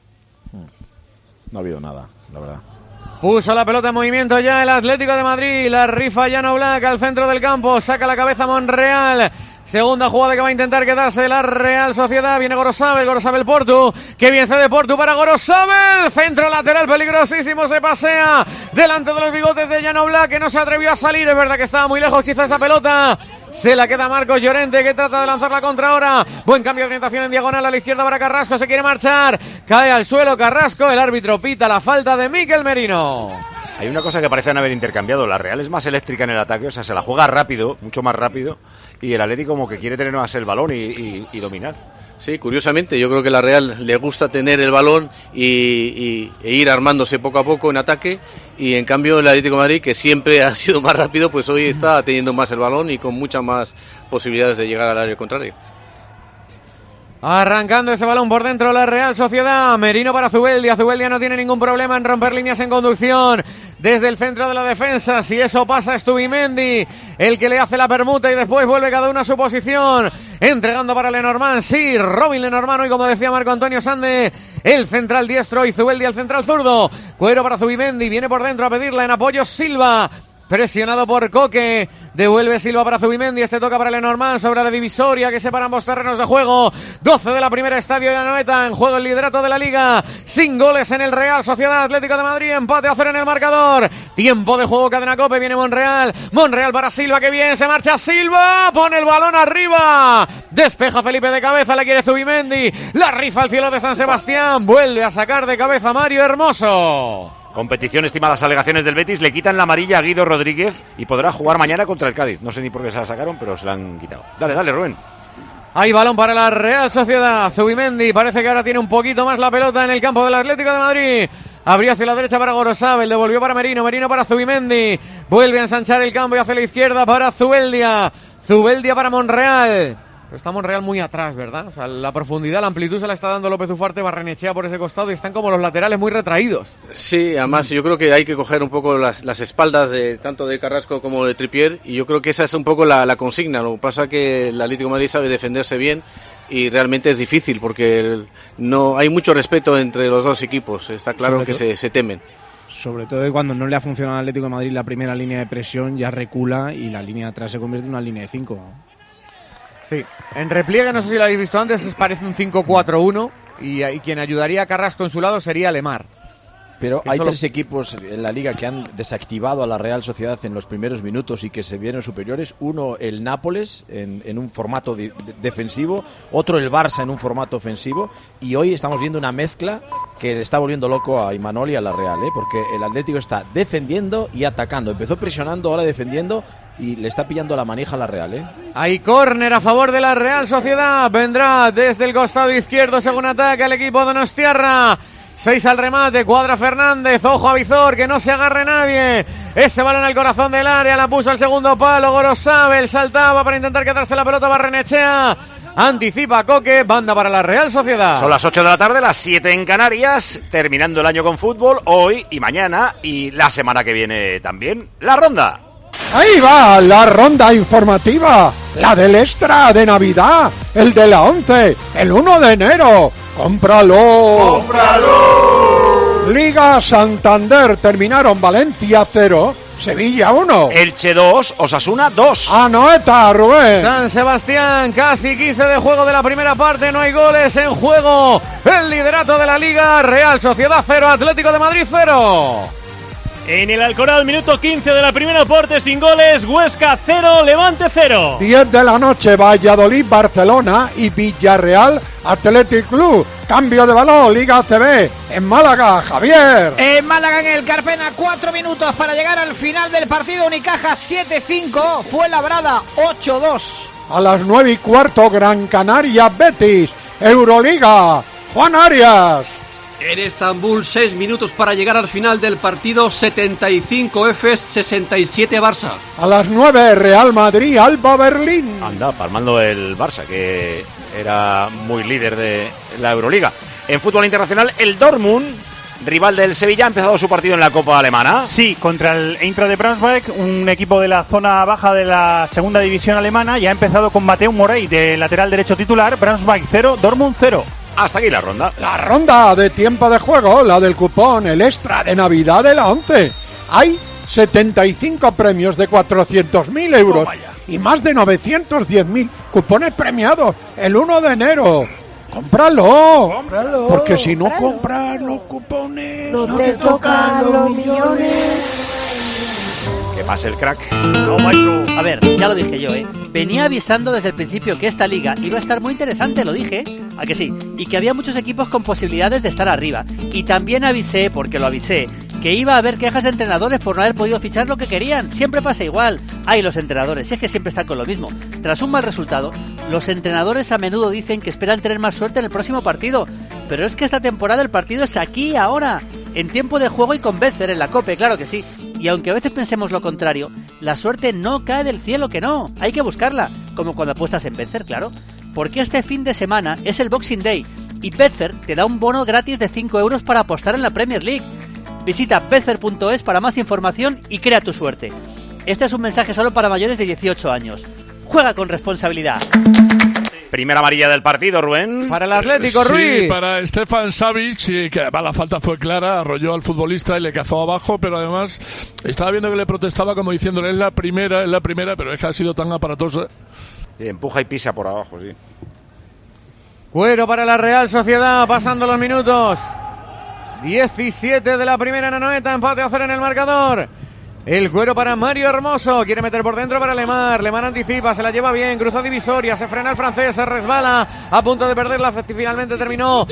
No ha habido nada, la verdad. Puso la pelota en movimiento ya el Atlético de Madrid, la rifa Jan Oblak al centro del campo, saca la cabeza Monreal. Segunda jugada que va a intentar quedarse la Real Sociedad. Viene Gorosabel Portu. Que bien cede Portu para Gorosabel. Centro lateral peligrosísimo. Se pasea delante de los bigotes de Jan Oblak, que no se atrevió a salir. Es verdad que estaba muy lejos quizá esa pelota. Se la queda Marcos Llorente, que trata de lanzarla contra ahora. Buen cambio de orientación en diagonal a la izquierda para Carrasco. Se quiere marchar. Cae al suelo Carrasco. El árbitro pita la falta de Mikel Merino. Hay una cosa que parecen haber intercambiado. La Real es más eléctrica en el ataque, o sea, se la juega rápido, mucho más rápido, y el Atlético como que quiere tener más el balón y dominar. Sí, curiosamente, yo creo que la Real le gusta tener el balón e ir armándose poco a poco en ataque, y en cambio el Atlético de Madrid, que siempre ha sido más rápido, pues hoy está teniendo más el balón y con muchas más posibilidades de llegar al área contraria. Arrancando ese balón por dentro la Real Sociedad. Merino para Zubeldia. Zubeldia no tiene ningún problema en romper líneas en conducción desde el centro de la defensa. Si eso pasa es Zubimendi el que le hace la permuta y después vuelve cada uno a su posición. Entregando para Lenormand. Sí, Robin Lenormand hoy, como decía Marco Antonio Sande, el central diestro, y Zubeldia el central zurdo. Cuero para Zubimendi. Viene por dentro a pedirla en apoyo Silva. Presionado por Coque, devuelve Silva para Zubimendi, este toca para Lenormand sobre la divisoria que separa ambos terrenos de juego. 12 de la primera, Estadio de Anoeta, en juego el liderato de la Liga, sin goles en el Real Sociedad Atlético de Madrid, empate a 0 en el marcador. Tiempo de juego, cadena Cope, viene Monreal para Silva, que bien, se marcha Silva, pone el balón arriba, despeja Felipe de cabeza, la quiere Zubimendi, la rifa al cielo de San Sebastián, vuelve a sacar de cabeza Mario Hermoso. Competición estima las alegaciones del Betis, le quitan la amarilla a Guido Rodríguez y podrá jugar mañana contra el Cádiz. No sé ni por qué se la sacaron, pero se la han quitado. Dale, Rubén. Hay balón para la Real Sociedad. Zubimendi parece que ahora tiene un poquito más la pelota en el campo del Atlético de Madrid. Abría hacia la derecha para Gorosabel, devolvió para Merino para Zubimendi. Vuelve a ensanchar el campo y hacia la izquierda para Zubeldia para Monreal. Pero está Monreal muy atrás, ¿verdad? O sea, la profundidad, la amplitud se la está dando López Ufarte, Barrenechea por ese costado y están como los laterales muy retraídos. Sí, además yo creo que hay que coger un poco las espaldas de tanto de Carrasco como de Trippier, y yo creo que esa es un poco la consigna. Lo que pasa es que el Atlético de Madrid sabe defenderse bien y realmente es difícil porque no hay mucho respeto entre los dos equipos. Está claro que se temen. Sobre todo cuando no le ha funcionado al Atlético de Madrid la primera línea de presión, ya recula y la línea de atrás se convierte en una línea de 5. Sí, en repliegue, no sé si lo habéis visto antes, parece un 5-4-1 y quien ayudaría a Carrasco en su lado sería Lemar. Pero hay tres equipos en la Liga que han desactivado a la Real Sociedad en los primeros minutos y que se vieron superiores. Uno, el Nápoles, en un formato defensivo. Otro, el Barça, en un formato ofensivo. Y hoy estamos viendo una mezcla que le está volviendo loco a Imanol y a la Real, porque el Atlético está defendiendo y atacando. Empezó presionando, ahora defendiendo. y le está pillando la manija a la Real, ¿eh? Hay córner a favor de la Real Sociedad. Vendrá desde el costado izquierdo según ataca el equipo donostiarra. 6 al remate, cuadra Fernández, ojo a Vizor, que no se agarre nadie. Ese balón al corazón del área, la puso al segundo palo, Gorosabel saltaba para intentar quedarse la pelota Barrenechea. Anticipa Coque, banda para la Real Sociedad. Son las 8 de la tarde, las 7 en Canarias, terminando el año con fútbol, hoy y mañana, y la semana que viene también, la ronda. Ahí va la ronda informativa, la del extra de Navidad, el de la 11, el 1 de enero. ¡Cómpralo! ¡Cómpralo! Liga Santander, terminaron Valencia 0, Sevilla 1. Elche 2, Osasuna 2. Anoeta, Rubén. San Sebastián, casi 15 de juego de la primera parte, no hay goles en juego. El liderato de la Liga, Real Sociedad 0, Atlético de Madrid 0. En el Alcoraz, minuto 15 de la primera parte, sin goles, Huesca 0, Levante 0. 10 de la noche, Valladolid, Barcelona y Villarreal, Athletic Club. Cambio de balón, Liga ACB, en Málaga, Javier. En Málaga, en el Carpena, 4 minutos para llegar al final del partido. Unicaja 7-5, fue labrada 8-2. A las 9:15, Gran Canaria, Betis, Euroliga, Juan Arias. En Estambul, 6 minutos para llegar al final del partido, 75 Efes, 67 Barça. A las 9, Real Madrid, Alba Berlín. Anda, palmando el Barça, que era muy líder de la Euroliga. En fútbol internacional, el Dortmund, rival del Sevilla, ha empezado su partido en la Copa Alemana. Sí, contra el Eintracht de Braunschweig, un equipo de la zona baja de la segunda división alemana, y ha empezado con Mateo Morey de lateral derecho titular. Braunschweig 0, Dortmund 0. Hasta aquí la ronda. La ronda de tiempo de juego, la del cupón, el extra de Navidad de la 11. Hay 75 premios de 400.000 euros y más de 910.000 cupones premiados el 1 de enero. ¡Cómpralo! Porque si no compras los cupones, no te tocan los millones. Que pase el crack. No, maestro. A ver, ya lo dije yo, Venía avisando desde el principio que esta liga iba a estar muy interesante, lo dije, ¿a que sí? Y que había muchos equipos con posibilidades de estar arriba. Y también avisé, porque lo avisé, que iba a haber quejas de entrenadores por no haber podido fichar lo que querían. Siempre pasa igual. Ay, los entrenadores, si es que siempre están con lo mismo. Tras un mal resultado, los entrenadores a menudo dicen que esperan tener más suerte en el próximo partido. Pero es que esta temporada el partido es aquí, ahora, en tiempo de juego y con Becer en la COPE, claro que sí. Y aunque a veces pensemos lo contrario, la suerte no cae del cielo, que no, hay que buscarla, como cuando apuestas en Betfair, claro. Porque este fin de semana es el Boxing Day y Betfair te da un bono gratis de 5 euros para apostar en la Premier League. Visita betfair.es para más información y crea tu suerte. Este es un mensaje solo para mayores de 18 años. Juega con responsabilidad. Primera amarilla del partido, Rubén. Para el Atlético, Ruiz. Sí, para Stefan Savic, que la falta fue clara, arrolló al futbolista y le cazó abajo, pero además estaba viendo que le protestaba como diciéndole es la primera, pero es que ha sido tan aparatosa. Y empuja y pisa por abajo, sí. Cuero para la Real Sociedad, pasando los minutos. 17 de la primera en Anoeta, empate a 0 en el marcador. El cuero para Mario Hermoso, quiere meter por dentro para Lemar, Lemar anticipa, se la lleva bien, cruza divisoria, se frena el francés, se resbala, a punto de perderla, finalmente terminó.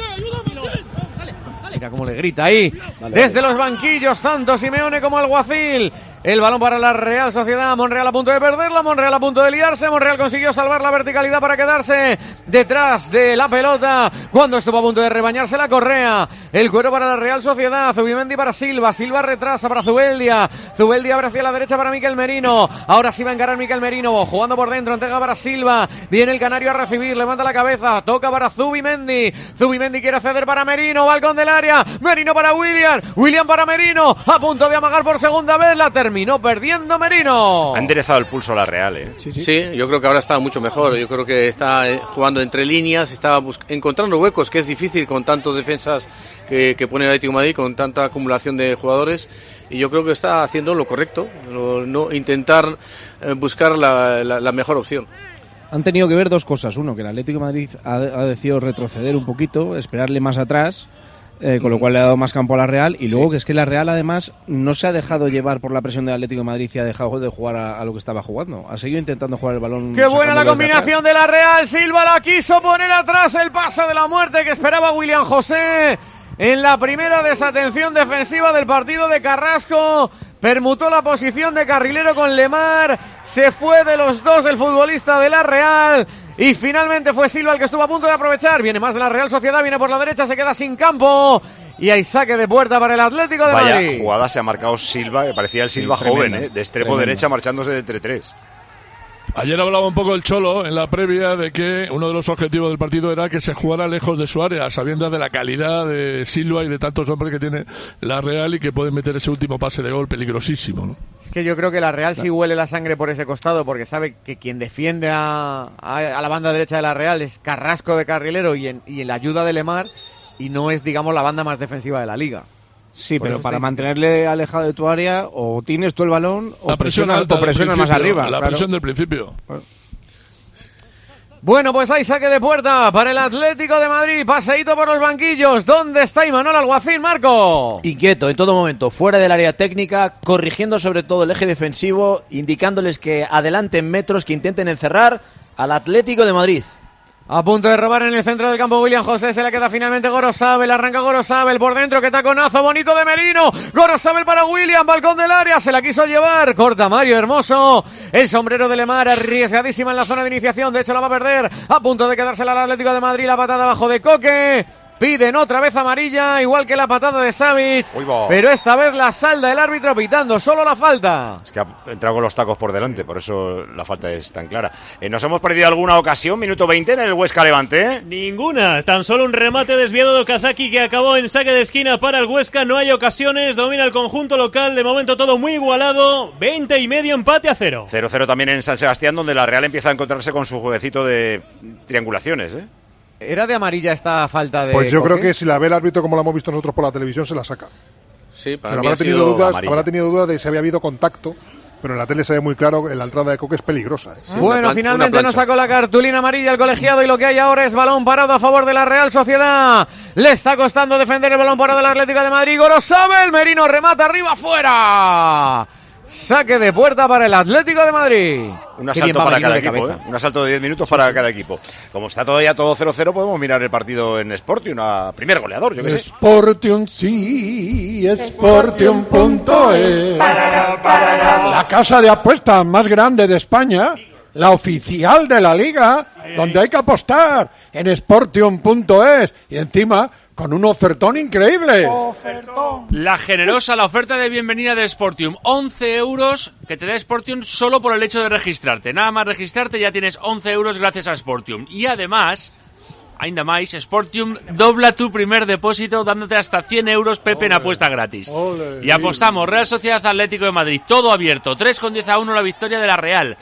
Mira cómo le grita ahí, desde los banquillos, tanto Simeone como Alguacil. El balón para la Real Sociedad, Monreal a punto de perderla, Monreal a punto de liarse, Monreal consiguió salvar la verticalidad para quedarse detrás de la pelota cuando estuvo a punto de rebañarse la correa. El cuero para la Real Sociedad, Zubimendi para Silva, Silva retrasa para Zubeldia, Zubeldia abre hacia la derecha para Miquel Merino, ahora sí va a encarar Miquel Merino, jugando por dentro, entrega para Silva, viene el canario a recibir, levanta la cabeza, toca para Zubimendi, Zubimendi quiere ceder para Merino, balcón del área, Merino para William, William para Merino, a punto de amagar por segunda vez, la terminó perdiendo Merino. Ha enderezado el pulso la Real, Sí, yo creo que ahora está mucho mejor. Yo creo que está jugando entre líneas, está encontrando huecos, que es difícil con tantos defensas que pone el Atlético de Madrid, con tanta acumulación de jugadores. Y yo creo que está haciendo lo correcto, no intentar buscar la mejor opción. Han tenido que ver dos cosas. Uno, que el Atlético de Madrid ha decidido retroceder un poquito, esperarle más atrás, con lo cual le ha dado más campo a la Real, y luego que es que la Real además no se ha dejado llevar por la presión del Atlético de Madrid y ha dejado de jugar a lo que estaba jugando, ha seguido intentando jugar el balón. ¡Qué buena la combinación de la Real! Silva la quiso poner atrás, el pase de la muerte que esperaba William José en la primera desatención defensiva del partido de Carrasco, permutó la posición de carrilero con Lemar, se fue de los dos el futbolista de la Real y finalmente fue Silva el que estuvo a punto de aprovechar. Viene más de la Real Sociedad, viene por la derecha, se queda sin campo y hay saque de puerta para el Atlético de Madrid. Vaya jugada se ha marcado Silva, que parecía el Silva joven, de extremo derecha marchándose de entre tres. Ayer hablaba un poco el Cholo en la previa de que uno de los objetivos del partido era que se jugara lejos de su área, sabiendo de la calidad de Silva y de tantos hombres que tiene la Real y que pueden meter ese último pase de gol peligrosísimo, ¿no? Es que yo creo que la Real sí huele la sangre por ese costado, porque sabe que quien defiende a la banda derecha de la Real es Carrasco de carrilero y en la ayuda de Lemar, y no es, digamos, la banda más defensiva de la liga. Sí, pero para mantenerle alejado de tu área, o tienes tú el balón o presionas más arriba. La presión del principio. Bueno, pues hay saque de puerta para el Atlético de Madrid. Paseíto por los banquillos. ¿Dónde está Imanol Alguacil, Marco? Inquieto en todo momento, fuera del área técnica, corrigiendo sobre todo el eje defensivo, indicándoles que adelanten metros, que intenten encerrar al Atlético de Madrid. A punto de robar en el centro del campo William José, se le queda finalmente Gorosabel, arranca Gorosabel por dentro, que taconazo bonito de Merino, Gorosabel para William, balcón del área, se la quiso llevar, corta Mario Hermoso, el sombrero de Lemar, arriesgadísima en la zona de iniciación, de hecho la va a perder, a punto de quedársela al Atlético de Madrid, la patada abajo de Coque. Piden otra vez amarilla, igual que la patada de Savic, pero esta vez la salda el árbitro pitando solo la falta. Es que ha entrado con los tacos por delante, por eso la falta es tan clara. ¿Nos hemos perdido alguna ocasión? Minuto 20 en el Huesca Levante. Ninguna, tan solo un remate desviado de Okazaki que acabó en saque de esquina para el Huesca. No hay ocasiones, domina el conjunto local, de momento todo muy igualado, 20:30, empate a 0. 0-0 también en San Sebastián, donde la Real empieza a encontrarse con su jueguecito de triangulaciones, ¿Era de amarilla esta falta de Pues yo Coque? creo que si la ve el árbitro como la hemos visto nosotros por la televisión, se la saca. Sí, para pero mí habrá tenido dudas de si había habido contacto, pero en la tele se ve muy claro que la entrada de Coque es peligrosa. Sí, bueno, finalmente no sacó la cartulina amarilla el colegiado y lo que hay ahora es balón parado a favor de la Real Sociedad. Le está costando defender el balón parado del Atlético de Madrid. Gorosabel, Merino remata arriba, fuera. Saque de puerta para el Atlético de Madrid. Un asalto para cada equipo, un asalto de 10 minutos para cada equipo. Como está todavía todo 0-0, podemos mirar el partido en Sportium, a primer goleador, yo qué sé. Sportium, sí, Sportium.es. La casa de apuestas más grande de España, la oficial de la liga, donde hay que apostar, en Sportium.es. Y encima, con un ofertón increíble. La generosa, la oferta de bienvenida de Sportium. 11 euros que te da Sportium solo por el hecho de registrarte. Nada más registrarte ya tienes 11 euros gracias a Sportium. Y además, ainda más, Sportium dobla tu primer depósito dándote hasta 100 euros Pepe en apuesta gratis. Y apostamos Real Sociedad Atlético de Madrid. Todo abierto. 3,10-1 la victoria de la Real.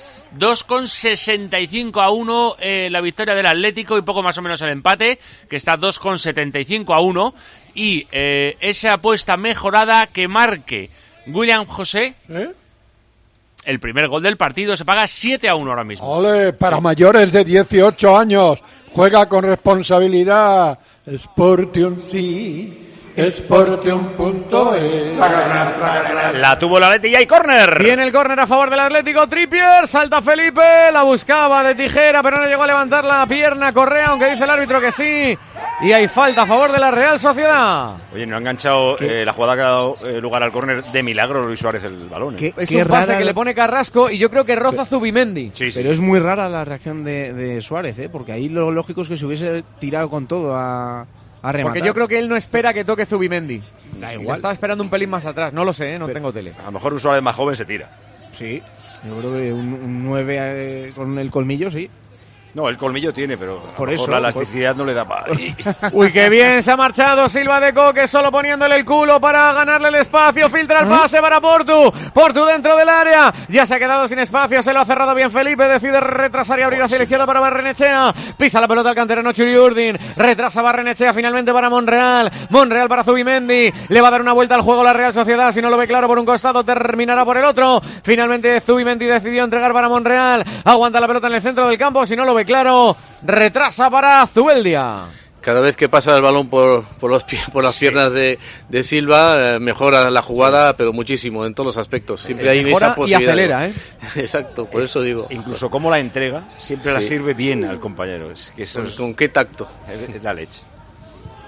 2,65-1 la victoria del Atlético y poco más o menos el empate, que está 2,75-1. Y esa apuesta mejorada que marque William José, el primer gol del partido, se paga 7-1 ahora mismo. ¡Ole! Para mayores de 18 años, juega con responsabilidad. Sportium, sí. Sportium.es. La tuvo el Atleti y hay córner. Viene el córner a favor del Atlético. Trippier, salta Felipe, la buscaba de tijera, pero no llegó a levantar la pierna Correa, aunque dice el árbitro que sí. Y hay falta a favor de la Real Sociedad. Oye, no ha enganchado la jugada que ha dado lugar al córner de milagro Luis Suárez el balón. Es un pase que le pone Carrasco y yo creo que roza Zubimendi. Sí. Pero es muy rara la reacción de Suárez, porque ahí lo lógico es que se hubiese tirado con todo a rematar. Porque yo creo que él no espera que toque Zubimendi. Da igual. Estaba esperando un pelín más atrás. No lo sé, no tengo tele. A lo mejor un Suárez más joven se tira. Sí, yo creo que un 9 con el colmillo, sí. No, el colmillo tiene, pero a por lo mejor eso, la elasticidad no le da para... Uy, qué bien se ha marchado Silva de Coque, solo poniéndole el culo para ganarle el espacio. Filtra el pase para Portu. Portu dentro del área. Ya se ha quedado sin espacio, se lo ha cerrado bien Felipe. Decide retrasar y abrir hacia la izquierda para Barrenechea. Pisa la pelota al canterano Churi Urdin. Retrasa Barrenechea finalmente para Monreal. Monreal para Zubimendi. Le va a dar una vuelta al juego la Real Sociedad. Si no lo ve claro por un costado, terminará por el otro. Finalmente Zubimendi decidió entregar para Monreal. Aguanta la pelota en el centro del campo. Si no lo ve claro, retrasa para Zubeldia. Cada vez que pasa el balón por las piernas de Silva, mejora la jugada, pero muchísimo, en todos los aspectos. Siempre hay esa posibilidad. Y acelera, Exacto, por eso digo. Incluso cómo la entrega, siempre la sirve bien al compañero. Es que eso ¿Con qué tacto? Es la leche.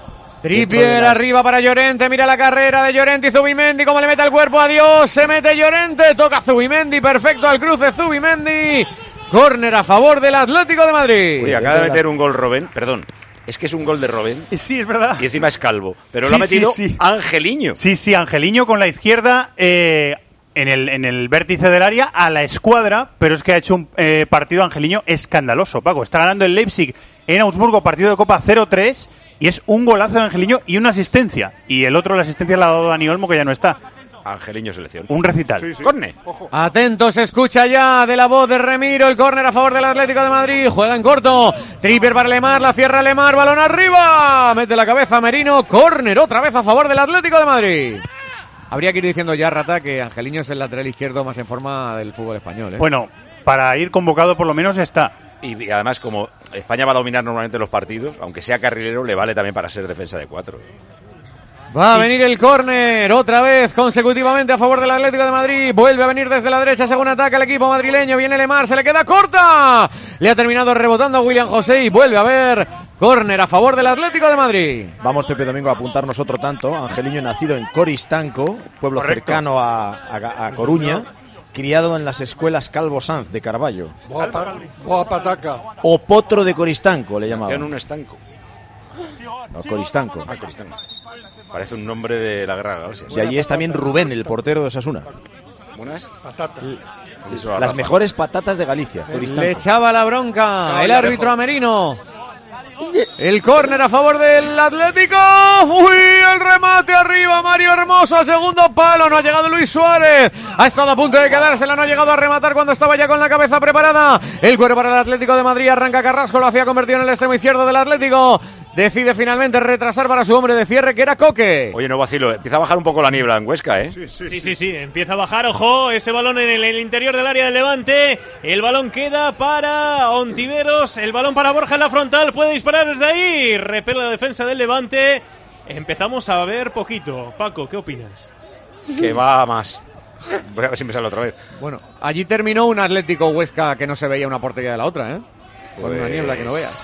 Trippier arriba para Llorente, mira la carrera de Llorente y Zubimendi, cómo le mete el cuerpo, adiós, se mete Llorente, toca Zubimendi, perfecto al cruce Zubimendi, córner a favor del Atlético de Madrid. Uy, acaba de meter un gol Robben, perdón. Es que es un gol de Robben. Sí, es verdad. Y encima es calvo. Pero lo ha metido Angeliño. Sí, Angeliño con la izquierda en el vértice del área a la escuadra, pero es que ha hecho un partido Angeliño escandaloso, Paco. Está ganando el Leipzig en Augsburgo, partido de Copa 0-3, y es un golazo de Angeliño y una asistencia. Y el otro, la asistencia la ha dado Dani Olmo, que ya no está. Angeliño selección. Un recital. Córner. Atentos, se escucha ya de la voz de Remiro, el córner a favor del Atlético de Madrid, juega en corto, Trippier para Lemar, la cierra Lemar, balón arriba, mete la cabeza Merino, córner otra vez a favor del Atlético de Madrid. Habría que ir diciendo ya, Rata, que Angeliño es el lateral izquierdo más en forma del fútbol español, ¿eh? Bueno, para ir convocado por lo menos está. Y además, como España va a dominar normalmente los partidos, aunque sea carrilero, le vale también para ser defensa de 4. Va a venir el córner otra vez consecutivamente a favor del Atlético de Madrid. Vuelve a venir desde la derecha según ataca el equipo madrileño. Viene Lemar, se le queda corta. Le ha terminado rebotando a William José y vuelve a haber córner a favor del Atlético de Madrid. Vamos, Pepe Domingo, a apuntarnos otro tanto. Angeliño, nacido en Coristanco, pueblo cercano a Coruña, criado en las escuelas Calvo Sanz de Carballo. Boa pataca. O Potro de Coristanco le llamaban. En un estanco. No, Coristanco. Ah, Coristanco. Parece un nombre de la Guerra de Galaxias. Y allí es también Rubén, el portero de Osasuna. ¿Buenas? Patatas. Las mejores patatas de Galicia. Coristanco. Le echaba la bronca el árbitro a Merino. El córner a favor del Atlético. ¡Uy! El remate arriba, Mario Hermoso al segundo palo. No ha llegado Luis Suárez. Ha estado a punto de quedársela. No ha llegado a rematar cuando estaba ya con la cabeza preparada. El cuero para el Atlético de Madrid. Arranca Carrasco. Lo hacía convertido en el extremo izquierdo del Atlético. Decide finalmente retrasar para su hombre de cierre, que era Coque. Oye, no vacilo. Empieza a bajar un poco la niebla en Huesca, ¿eh? Sí. Empieza a bajar, ojo. Ese balón en el interior del área del Levante. El balón queda para Ontiveros. El balón para Borja en la frontal. Puede disparar desde ahí. Repele la defensa del Levante. Empezamos a ver poquito. Paco, ¿qué opinas? Que va más. Voy a ver si me sale otra vez. Bueno, allí terminó un Atlético Huesca que no se veía una portería de la otra, ¿eh? Con una niebla que no veas.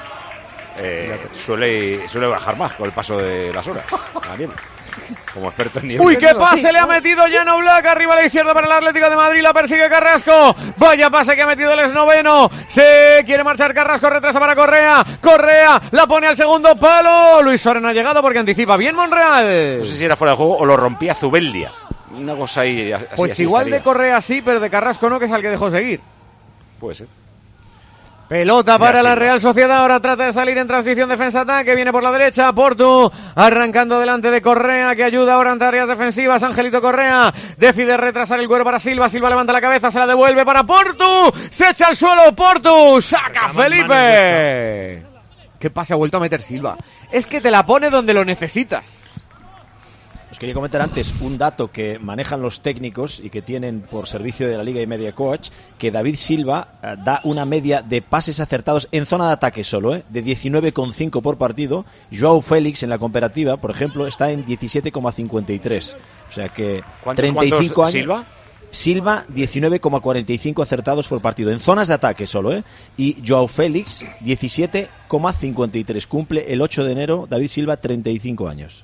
Suele bajar más con el paso de las horas. La niebla. Como experto en niebla. ¡Uy, qué pase le ha metido Jan Oblak! Arriba a la izquierda para el Atlético de Madrid. La persigue Carrasco. Vaya pase que ha metido el esnoveno. Se quiere marchar Carrasco. Retrasa para Correa. Correa la pone al segundo palo. Luis Suárez no ha llegado porque anticipa bien Monreal. No sé si era fuera de juego o lo rompía Zubeldia. Una cosa ahí. Así, pues así igual estaría. de Correa sí, pero de Carrasco no, que es al que dejó seguir. Puede ser. Pelota para la Real Sociedad, ahora trata de salir en transición defensa-ataque, viene por la derecha, Portu arrancando delante de Correa, que ayuda ahora ante áreas defensivas, Angelito Correa decide retrasar el cuero para Silva, Silva levanta la cabeza, se la devuelve para Portu, se echa al suelo Portu, saca Felipe. ¿Qué pase ha vuelto a meter Silva? Es que te la pone donde lo necesitas. Os quería comentar antes un dato que manejan los técnicos y que tienen por servicio de la Liga y Media Coach, que David Silva da una media de pases acertados en zona de ataque solo, de 19,5 por partido. Joao Félix en la comparativa, por ejemplo, está en 17,53. O sea que 35 años. ¿Silva? Silva 19,45 acertados por partido en zonas de ataque solo, y Joao Félix 17,53. Cumple el 8 de enero David Silva 35 años.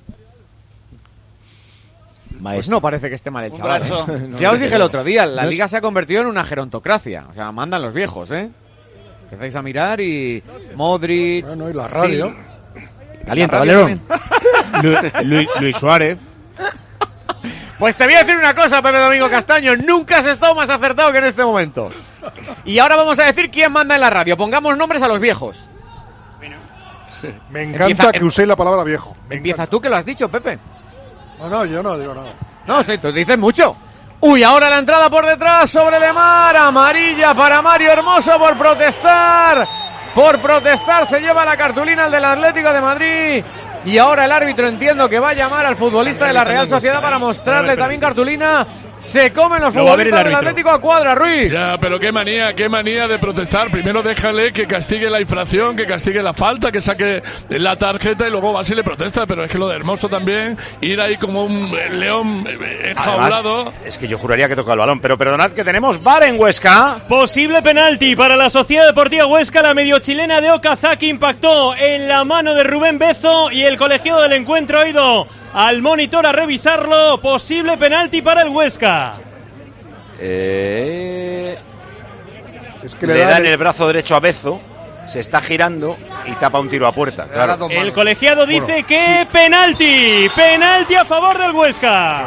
Pues no parece que esté mal el chaval. Ya os dije el otro día, la liga se ha convertido en una gerontocracia. O sea, mandan los viejos, Empezáis a mirar y Modric... Bueno, y la radio. Calienta, Valerón. Luis Suárez. Pues te voy a decir una cosa, Pepe Domingo Castaño. Nunca has estado más acertado que en este momento. Y ahora vamos a decir quién manda en la radio. Pongamos nombres a los viejos. Me encanta que uséis la palabra viejo. Empieza tú, que lo has dicho, Pepe. No, yo no digo nada. No, sí, tú dices mucho. Uy, ahora la entrada por detrás sobre Lemar. Amarilla para Mario Hermoso por protestar. Por protestar se lleva la cartulina el del Atlético de Madrid. Y ahora el árbitro entiendo que va a llamar al futbolista de la Real Sociedad para mostrarle también cartulina. Se comen los Lo va a ver el futbolistas del árbitro. Atlético a cuadra, Ruiz. Ya, pero qué manía de protestar. Primero déjale que castigue la infracción, que castigue la falta, que saque la tarjeta y luego vas y le protesta. Pero es que lo de Hermoso también, ir ahí como un león enjaulado. Además, es que yo juraría que toca el balón, pero perdonad que tenemos VAR en Huesca. Posible penalti para la Sociedad Deportiva Huesca. La medio chilena de Okazaki impactó en la mano de Rubén Bezo y el colegiado del encuentro ha ido al monitor a revisarlo. Posible penalti para el Huesca. Es que le dan el brazo derecho a Bezo, se está girando y tapa un tiro a puerta. Claro. El colegiado dice que penalti. Penalti a favor del Huesca.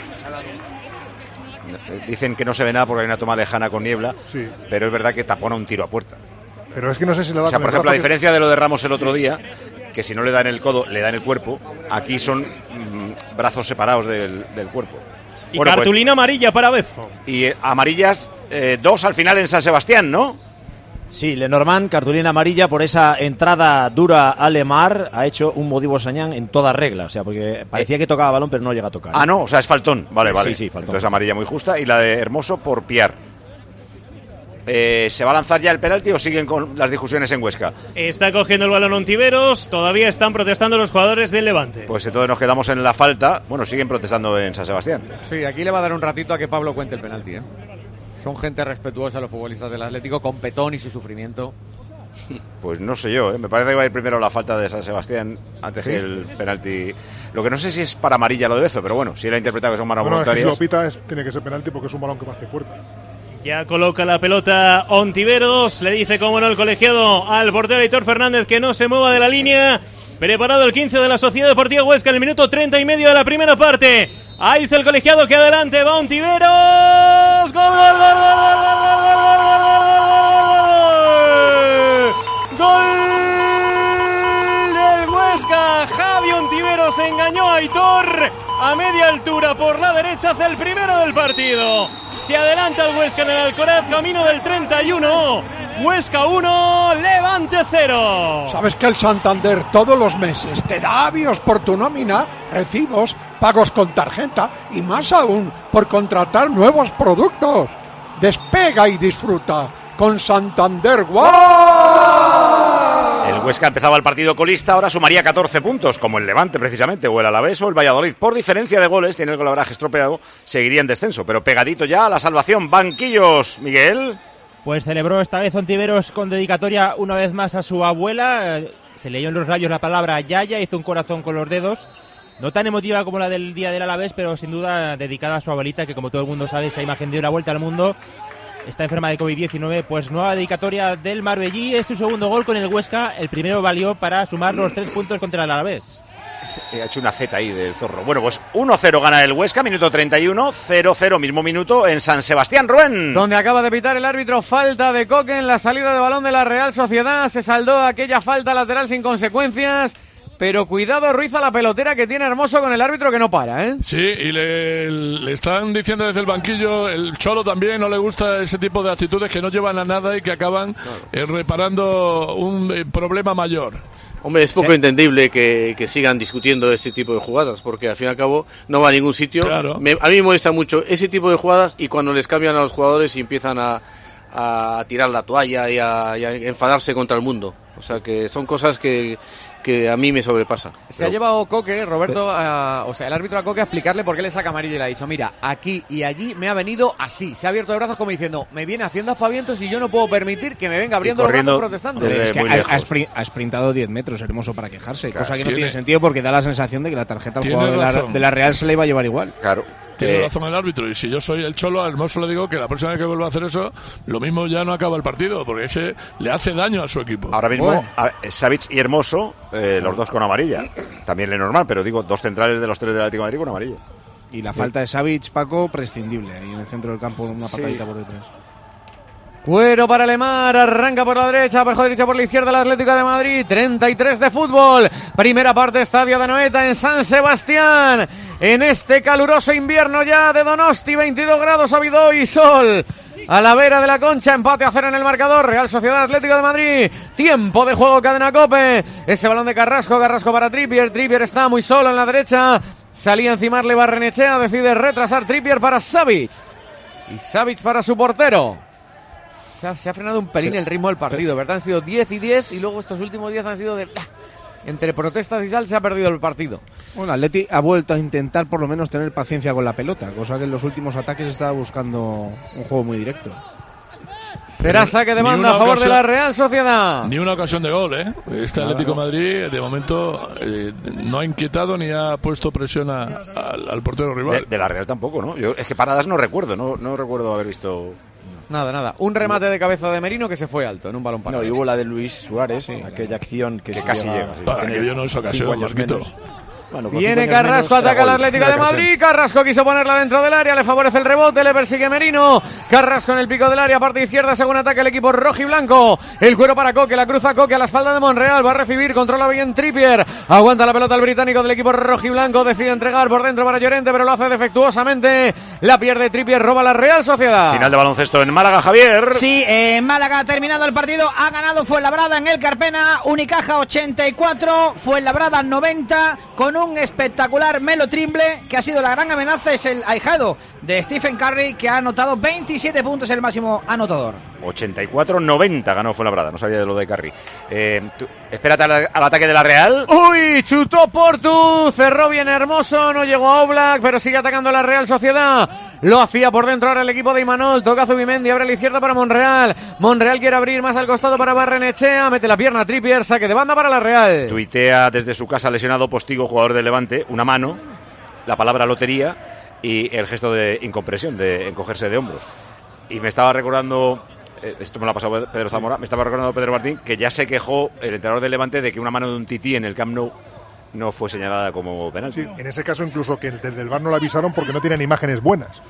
Dicen que no se ve nada porque hay una toma lejana con niebla, Sí. pero es verdad que tapona un tiro a puerta. Pero es que no sé si le da O sea, con por el ejemplo, a brazo que- diferencia de lo de Ramos el otro día, que si no le da en el codo, le da en el cuerpo, aquí son brazos separados del cuerpo. Y Bueno, pues, cartulina amarilla para Bezo. y amarillas, 2 al final en San Sebastián, ¿no? Sí, Lenormand, cartulina amarilla por esa entrada dura a Lemar. Ha hecho un Modibo Sañán en toda regla. O sea, porque parecía que tocaba balón, pero no llega a tocar. Ah, no, o sea, es faltón. Vale, vale. Sí, faltón. Entonces amarilla muy justa. Y la de Hermoso por Piar. ¿Se va a lanzar ya el penalti o siguen con las discusiones en Huesca? Está cogiendo el balón Ontiveros. Todavía están protestando los jugadores del Levante. Pues entonces nos quedamos en la falta. Bueno, siguen protestando en San Sebastián. Sí, aquí le va a dar un ratito a que Pablo cuente el penalti, ¿eh? Son gente respetuosa los futbolistas del Atlético, con Petón y su sufrimiento. Pues no sé yo, ¿eh? Me parece que va a ir primero la falta de San Sebastián antes que el penalti. Lo que no sé si es para amarilla lo de Bezo, pero bueno, si él ha interpretado que son manos Bueno, es que si voluntarias. lo pita tiene que ser penalti porque es un balón que va hacia puerta. Ya coloca la pelota Ontiveros. Le dice, como no, el colegiado al portero Aitor Fernández que no se mueva de la línea. Preparado el 15 de la Sociedad Deportiva Huesca en el minuto 30 y medio de la primera parte. Ahí dice el colegiado que adelante va Ontiveros. ¡Gol, gol, gol, gol, gol, gol, gol, gol! ¡Gol del Huesca! Javi Ontiveros engañó a Aitor a media altura por la derecha, hace el primero del partido. Se adelanta el Huesca en el Alcoraz, camino del 31. Huesca 1, Levante 0. ¿Sabes que el Santander todos los meses te da avios por tu nómina, recibos, pagos con tarjeta y más aún por contratar nuevos productos? Despega y disfruta con Santander. ¡Wow! El Huesca empezaba el partido colista, ahora sumaría 14 puntos, como el Levante precisamente, o el Alavés o el Valladolid. Por diferencia de goles, tiene el golaveraje estropeado, seguiría en descenso, pero pegadito ya a la salvación. Banquillos, Miguel. Pues celebró esta vez Ontiveros con dedicatoria una vez más a su abuela. Se leyó en los rayos la palabra Yaya, hizo un corazón con los dedos. No tan emotiva como la del día del Alavés, pero sin duda dedicada a su abuelita, que como todo el mundo sabe, esa imagen dio la vuelta al mundo. Está enferma de COVID-19, pues nueva dedicatoria del Marbellí. Es su segundo gol con el Huesca. El primero valió para sumar los 3 puntos contra el Alavés. Ha hecho una Z ahí del zorro. Bueno, pues 1-0 gana el Huesca, minuto 31, 0-0 mismo minuto en San Sebastián, Rubén. Donde acaba de pitar el árbitro falta de Coque en la salida de balón de la Real Sociedad. Se saldó aquella falta lateral sin consecuencias. Pero cuidado, Ruiz, a la pelotera que tiene Hermoso con el árbitro que no para, ¿eh? Sí, y le están diciendo desde el banquillo, el Cholo también no le gusta ese tipo de actitudes que no llevan a nada y que acaban reparando un problema mayor. Hombre, es poco entendible que sigan discutiendo este tipo de jugadas, porque al fin y al cabo no va a ningún sitio. Claro. A mí me molesta mucho ese tipo de jugadas y cuando les cambian a los jugadores y empiezan a tirar la toalla y a enfadarse contra el mundo. O sea, que son cosas que a mí me sobrepasan. Se ha llevado Coque, Roberto, o sea, el árbitro a Coque a explicarle por qué le saca amarilla y le ha dicho, mira, aquí y allí me ha venido así. Se ha abierto de brazos como diciendo, me viene haciendo aspavientos y yo no puedo permitir que me venga abriendo los brazos protestando. Es que ha sprintado 10 metros, Hermoso, para quejarse. Claro, cosa que no tiene sentido porque da la sensación de que la tarjeta al Tiene jugador razón. de la Real se le iba a llevar igual. Claro. Tiene razón el árbitro, y si yo soy el Cholo, a Hermoso le digo que la próxima vez que vuelva a hacer eso, lo mismo ya no acaba el partido, porque es que le hace daño a su equipo. Ahora mismo, Savic y Hermoso, los dos con amarilla. También Lenormand, pero digo, dos centrales de los 3 del Atlético de Madrid con amarilla. Y la falta de Savic, Paco, prescindible. Ahí en el centro del campo, una patadita por detrás. Cuero para Lemar, arranca por la derecha, bajo derecha por la izquierda el Atlético de Madrid, 33 de fútbol, primera parte, Estadio de Anoeta en San Sebastián, en este caluroso invierno ya de Donosti, 22 grados ha habido hoy, sol a la vera de la Concha, empate a 0 en el marcador, Real Sociedad Atlético de Madrid, tiempo de juego, Cadena COPE, ese balón de Carrasco para Trippier está muy solo en la derecha. salía a encimarle Barrenechea, decide retrasar Trippier para Savic. Y Savic para su portero. Se ha frenado un pelín el ritmo del partido, ¿verdad? Han sido 10 y 10 y luego estos últimos 10 han sido de... Entre protestas y sal se ha perdido el partido. Bueno, Atleti ha vuelto a intentar por lo menos tener paciencia con la pelota, cosa que en los últimos ataques estaba buscando un juego muy directo. Será saque de banda a favor de la Real Sociedad. Ni una ocasión de gol, ¿eh? Este Atlético Madrid, de momento, no ha inquietado ni ha puesto presión al portero rival. De la Real tampoco, ¿no? Yo es que paradas no recuerdo, no recuerdo haber visto... Nada. Un remate de cabeza de Merino que se fue alto en un balón parado. No, y hubo la de Luis Suárez, aquella acción que casi llega. Para que yo no es ocasión, Marquito. Bueno, viene Carrasco, ataca al Atlético de Madrid. Carrasco quiso ponerla dentro del área, le favorece el rebote, le persigue Merino. Carrasco en el pico del área, parte izquierda, según ataque el equipo rojiblanco. El cuero para Coque, la cruza Coque a la espalda de Monreal, va a recibir, controla bien Trippier. Aguanta la pelota el británico del equipo rojiblanco, decide entregar por dentro para Llorente, pero lo hace defectuosamente. La pierde Trippier, roba la Real Sociedad. Final de baloncesto en Málaga, Javier. Sí, en Málaga ha terminado el partido, ha ganado Fuenlabrada en el Carpena, Unicaja 84, Fuenlabrada 90, con un espectacular Melo Trimble, que ha sido la gran amenaza, es el ahijado de Stephen Curry, que ha anotado 27 puntos, el máximo anotador. 84-90 ganó Fuenlabrada, no sabía de lo de Curry. Espérate al ataque de la Real. Uy, chutó Portu, cerró bien Hermoso, no llegó a Oblak, pero sigue atacando la Real Sociedad. Lo hacía por dentro ahora el equipo de Imanol, toca Zubimendi, abre a la izquierda para Monreal. Monreal quiere abrir más al costado para Barrenechea, mete la pierna a Trippier, saque de banda para la Real. Tuitea desde su casa lesionado Postigo, jugador del Levante, una mano, la palabra lotería y el gesto de incompresión, de encogerse de hombros. Y me estaba recordando, esto me lo ha pasado Pedro Zamora, me estaba recordando Pedro Martín, que ya se quejó el entrenador del Levante de que una mano de un tití en el Camp Nou no fue señalada como penal. Sí, en ese caso incluso que desde el VAR no lo avisaron porque no tienen imágenes buenas.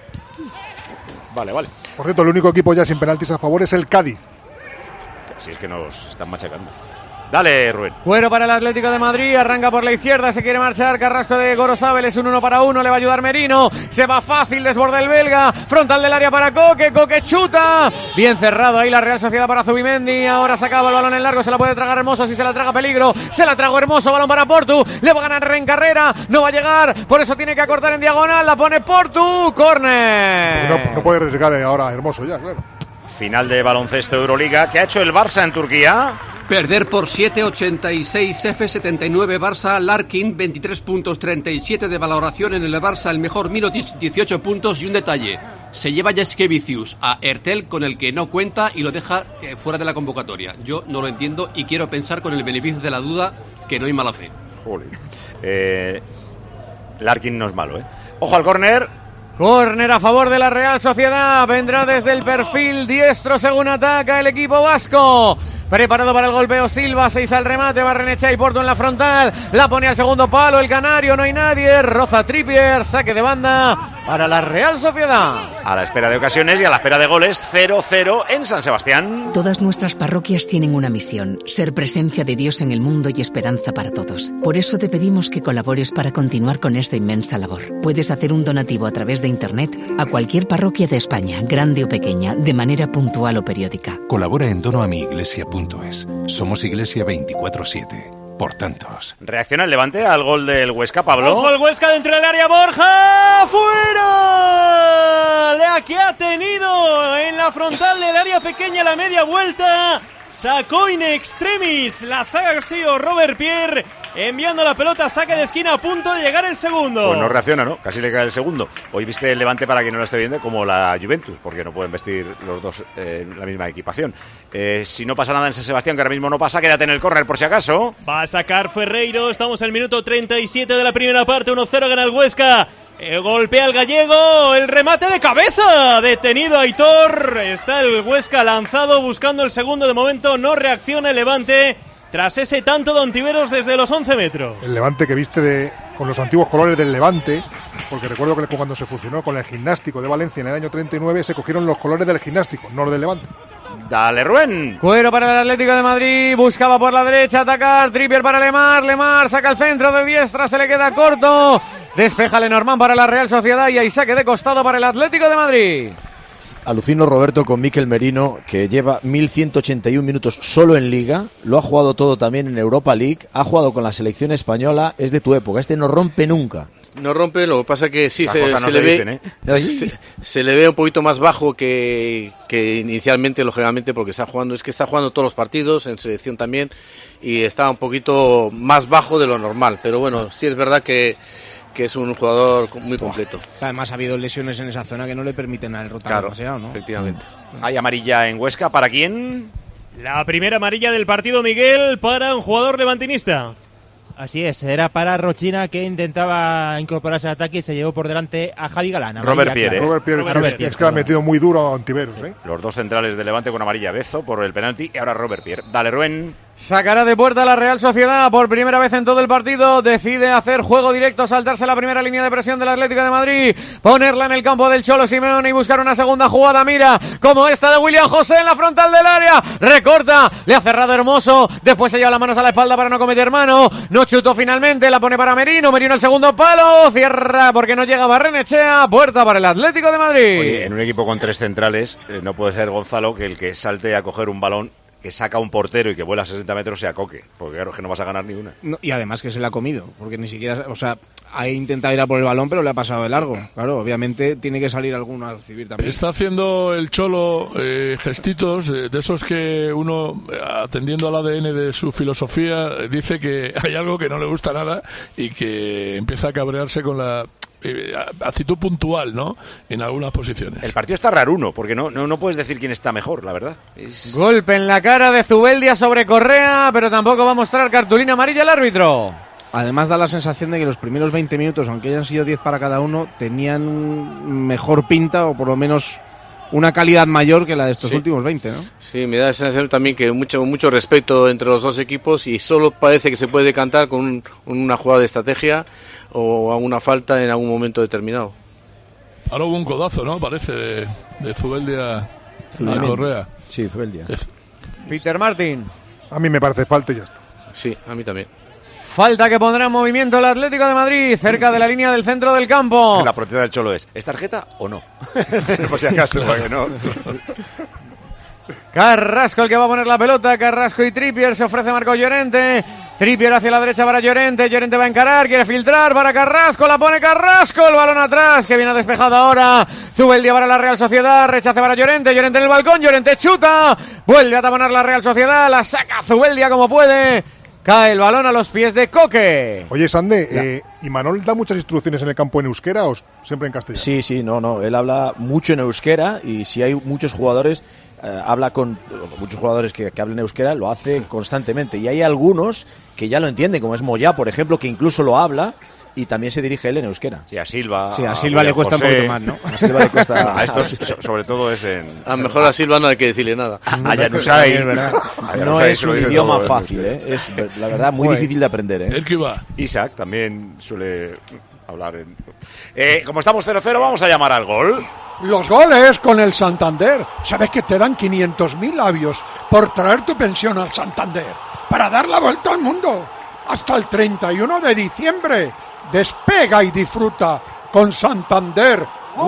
Vale. Por cierto, el único equipo ya sin penaltis a favor es el Cádiz. Si es que nos están machacando. Dale, Rubén. Cuero para el Atlético de Madrid, arranca por la izquierda, se quiere marchar Carrasco de Gorosabel, es un 1 para 1, le va a ayudar Merino, se va fácil, desborda el belga, frontal del área para Coque, Coque chuta, bien cerrado ahí la Real Sociedad para Zubimendi, ahora sacaba el balón en largo, se la puede tragar Hermoso, si se la traga peligro, se la tragó Hermoso, balón para Portu, le va a ganar en carrera, no va a llegar, por eso tiene que acortar en diagonal, la pone Portu, córner. No puede arriesgar ahora Hermoso ya, claro. Final de baloncesto Euroliga, ¿qué ha hecho el Barça en Turquía? Perder por 7, 86 F79 Barça, Larkin 23 puntos, 37 de valoración en el Barça, el mejor Mino 18 puntos y un detalle, se lleva Jaskevicius a Ertel con el que no cuenta y lo deja fuera de la convocatoria. Yo no lo entiendo y quiero pensar con el beneficio de la duda que no hay mala fe. Joder. Larkin no es malo, ¿eh? Ojo al córner. Córner a favor de la Real Sociedad, vendrá desde el perfil diestro según ataca el equipo vasco. Preparado para el golpeo Silva, 6 al remate, Barrenechea y Porto en la frontal, la pone al segundo palo, el canario, no hay nadie, roza Trippier, saque de banda para la Real Sociedad. A la espera de ocasiones y a la espera de goles, 0-0 en San Sebastián. Todas nuestras parroquias tienen una misión, ser presencia de Dios en el mundo y esperanza para todos. Por eso te pedimos que colabores para continuar con esta inmensa labor. Puedes hacer un donativo a través de internet a cualquier parroquia de España, grande o pequeña, de manera puntual o periódica. Colabora en donoamiglesia.es. Somos Iglesia 24/7. Por tantos. Reacciona el Levante al gol del Huesca, Pablo. Ojo el Huesca dentro del área, Borja. ¡Fuera! La que ha tenido en la frontal del área pequeña la media vuelta. Sacó in extremis. La zaga ha sido Robert Pierre. Enviando la pelota, saque de esquina a punto de llegar el segundo. Pues no reacciona, ¿no? Casi le cae el segundo. Hoy viste el Levante, para quien no lo esté viendo, como la Juventus, porque no pueden vestir los dos la misma equipación. Si no pasa nada en San Sebastián, que ahora mismo no pasa, quédate en el córner por si acaso. Va a sacar Ferreiro, estamos en el minuto 37 de la primera parte, 1-0 gana el Huesca. Golpea el gallego, el remate de cabeza, detenido Aitor. Está el Huesca lanzado buscando el segundo, de momento no reacciona el Levante. Tras ese tanto de Ontiveros desde los 11 metros. El Levante que viste con los antiguos colores del Levante, porque recuerdo que cuando se fusionó con el Gimnástico de Valencia en el año 39 se cogieron los colores del Gimnástico, no los del Levante. Dale, Rubén. Cuero para el Atlético de Madrid, buscaba por la derecha atacar, Trippier para Lemar saca el centro de diestra, se le queda corto, despeja Lenormand para la Real Sociedad y hay saque de costado para el Atlético de Madrid. Alucino, Roberto, con Mikel Merino, que lleva 1.181 minutos solo en Liga, lo ha jugado todo también en Europa League, ha jugado con la selección española, es de tu época, este no rompe nunca. No rompe, lo que pasa que sí, se le ve, se le ve un poquito más bajo que inicialmente, lógicamente, porque está jugando todos los partidos, en selección también, y está un poquito más bajo de lo normal. Pero bueno, sí es verdad que es un jugador muy completo. Además ha habido lesiones en esa zona que no le permiten al rotar demasiado, ¿no? Efectivamente. Hay amarilla en Huesca, ¿para quién? La primera amarilla del partido, Miguel, para un jugador levantinista. Así es, era para Rochina, que intentaba incorporarse al ataque y se llevó por delante a Javi Galán. Robert Pierre. Robert Pierre, es que le ha metido muy duro a Ontiveros. Los dos centrales de Levante con amarilla, Bezo por el penalti y ahora Robert Pierre. Dale, Rubén. Sacará de puerta la Real Sociedad por primera vez en todo el partido. Decide hacer juego directo, saltarse la primera línea de presión del Atlético de Madrid, ponerla en el campo del Cholo Simeone y buscar una segunda jugada. Mira, como esta de William José en la frontal del área. Recorta, le ha cerrado Hermoso. Después se lleva las manos a la espalda para no cometer mano. No chutó finalmente, la pone para Merino. Merino al segundo palo. Cierra porque no llega Barrenechea. Puerta para el Atlético de Madrid. Oye, en un equipo con tres centrales, no puede ser, Gonzalo, que el que salte a coger un balón que saca un portero y que vuela a 60 metros sea Coque, porque claro, es que no vas a ganar ni una. No, y además que se le ha comido, porque ni siquiera, o sea, ha intentado ir a por el balón, pero le ha pasado de largo. Claro, obviamente tiene que salir alguno a recibir también. Está haciendo el Cholo gestitos de esos que uno, atendiendo al ADN de su filosofía, dice que hay algo que no le gusta nada y que empieza a cabrearse con la actitud puntual, ¿no? En algunas posiciones. El partido está raruno, porque no puedes decir quién está mejor, la verdad. Golpe en la cara de Zubeldia sobre Correa, pero tampoco va a mostrar cartulina amarilla el árbitro. Además da la sensación de que los primeros 20 minutos, aunque hayan sido 10 para cada uno, tenían mejor pinta o por lo menos una calidad mayor que la de estos últimos 20, ¿no? Sí, me da la sensación también que mucho respeto entre los dos equipos y solo parece que se puede decantar con una jugada de estrategia o a una falta en algún momento determinado. Ahora hubo un codazo, ¿no? Parece de Zubeldia a Correa. Sí, Zubeldia. Peter Martin. A mí me parece falta y ya está. Sí, a mí también. Falta que pondrá en movimiento el Atlético de Madrid, cerca de la línea del centro del campo. La protesta del Cholo ¿es tarjeta o no? Por si acaso, que no. Carrasco el que va a poner la pelota, Carrasco y Trippier, se ofrece Marco Llorente, Trippier hacia la derecha para Llorente, Llorente va a encarar, quiere filtrar para Carrasco, la pone Carrasco, el balón atrás, que viene despejado ahora, Zubeldia para la Real Sociedad, rechace para Llorente, Llorente en el balcón, Llorente chuta, vuelve a taponar la Real Sociedad, la saca Zubeldia como puede. Cae el balón a los pies de Coque. Oye, Sande, ¿y Manol da muchas instrucciones en el campo en euskera o siempre en castellano? Sí, no, él habla mucho en euskera y si hay muchos jugadores, habla con muchos jugadores que hablan euskera, lo hace constantemente. Y hay algunos que ya lo entienden, como es Moyá, por ejemplo, que incluso lo habla y también se dirige él en euskera. Sí, a Silva. Sí, a Silva le cuesta José, un poquito más, ¿no? A Silva le cuesta. A estos, sobre todo, es en. A lo mejor a Silva no hay que decirle nada. A Januzaj. Es verdad. No es un idioma fácil, es la verdad muy difícil de aprender. El que va. Isaac también suele hablar en. Como estamos 0-0, vamos a llamar al gol. Los goles con el Santander. ¿Sabes que te dan 500.000 labios por traer tu pensión al Santander? Para dar la vuelta al mundo. Hasta el 31 de diciembre. Despega y disfruta con Santander.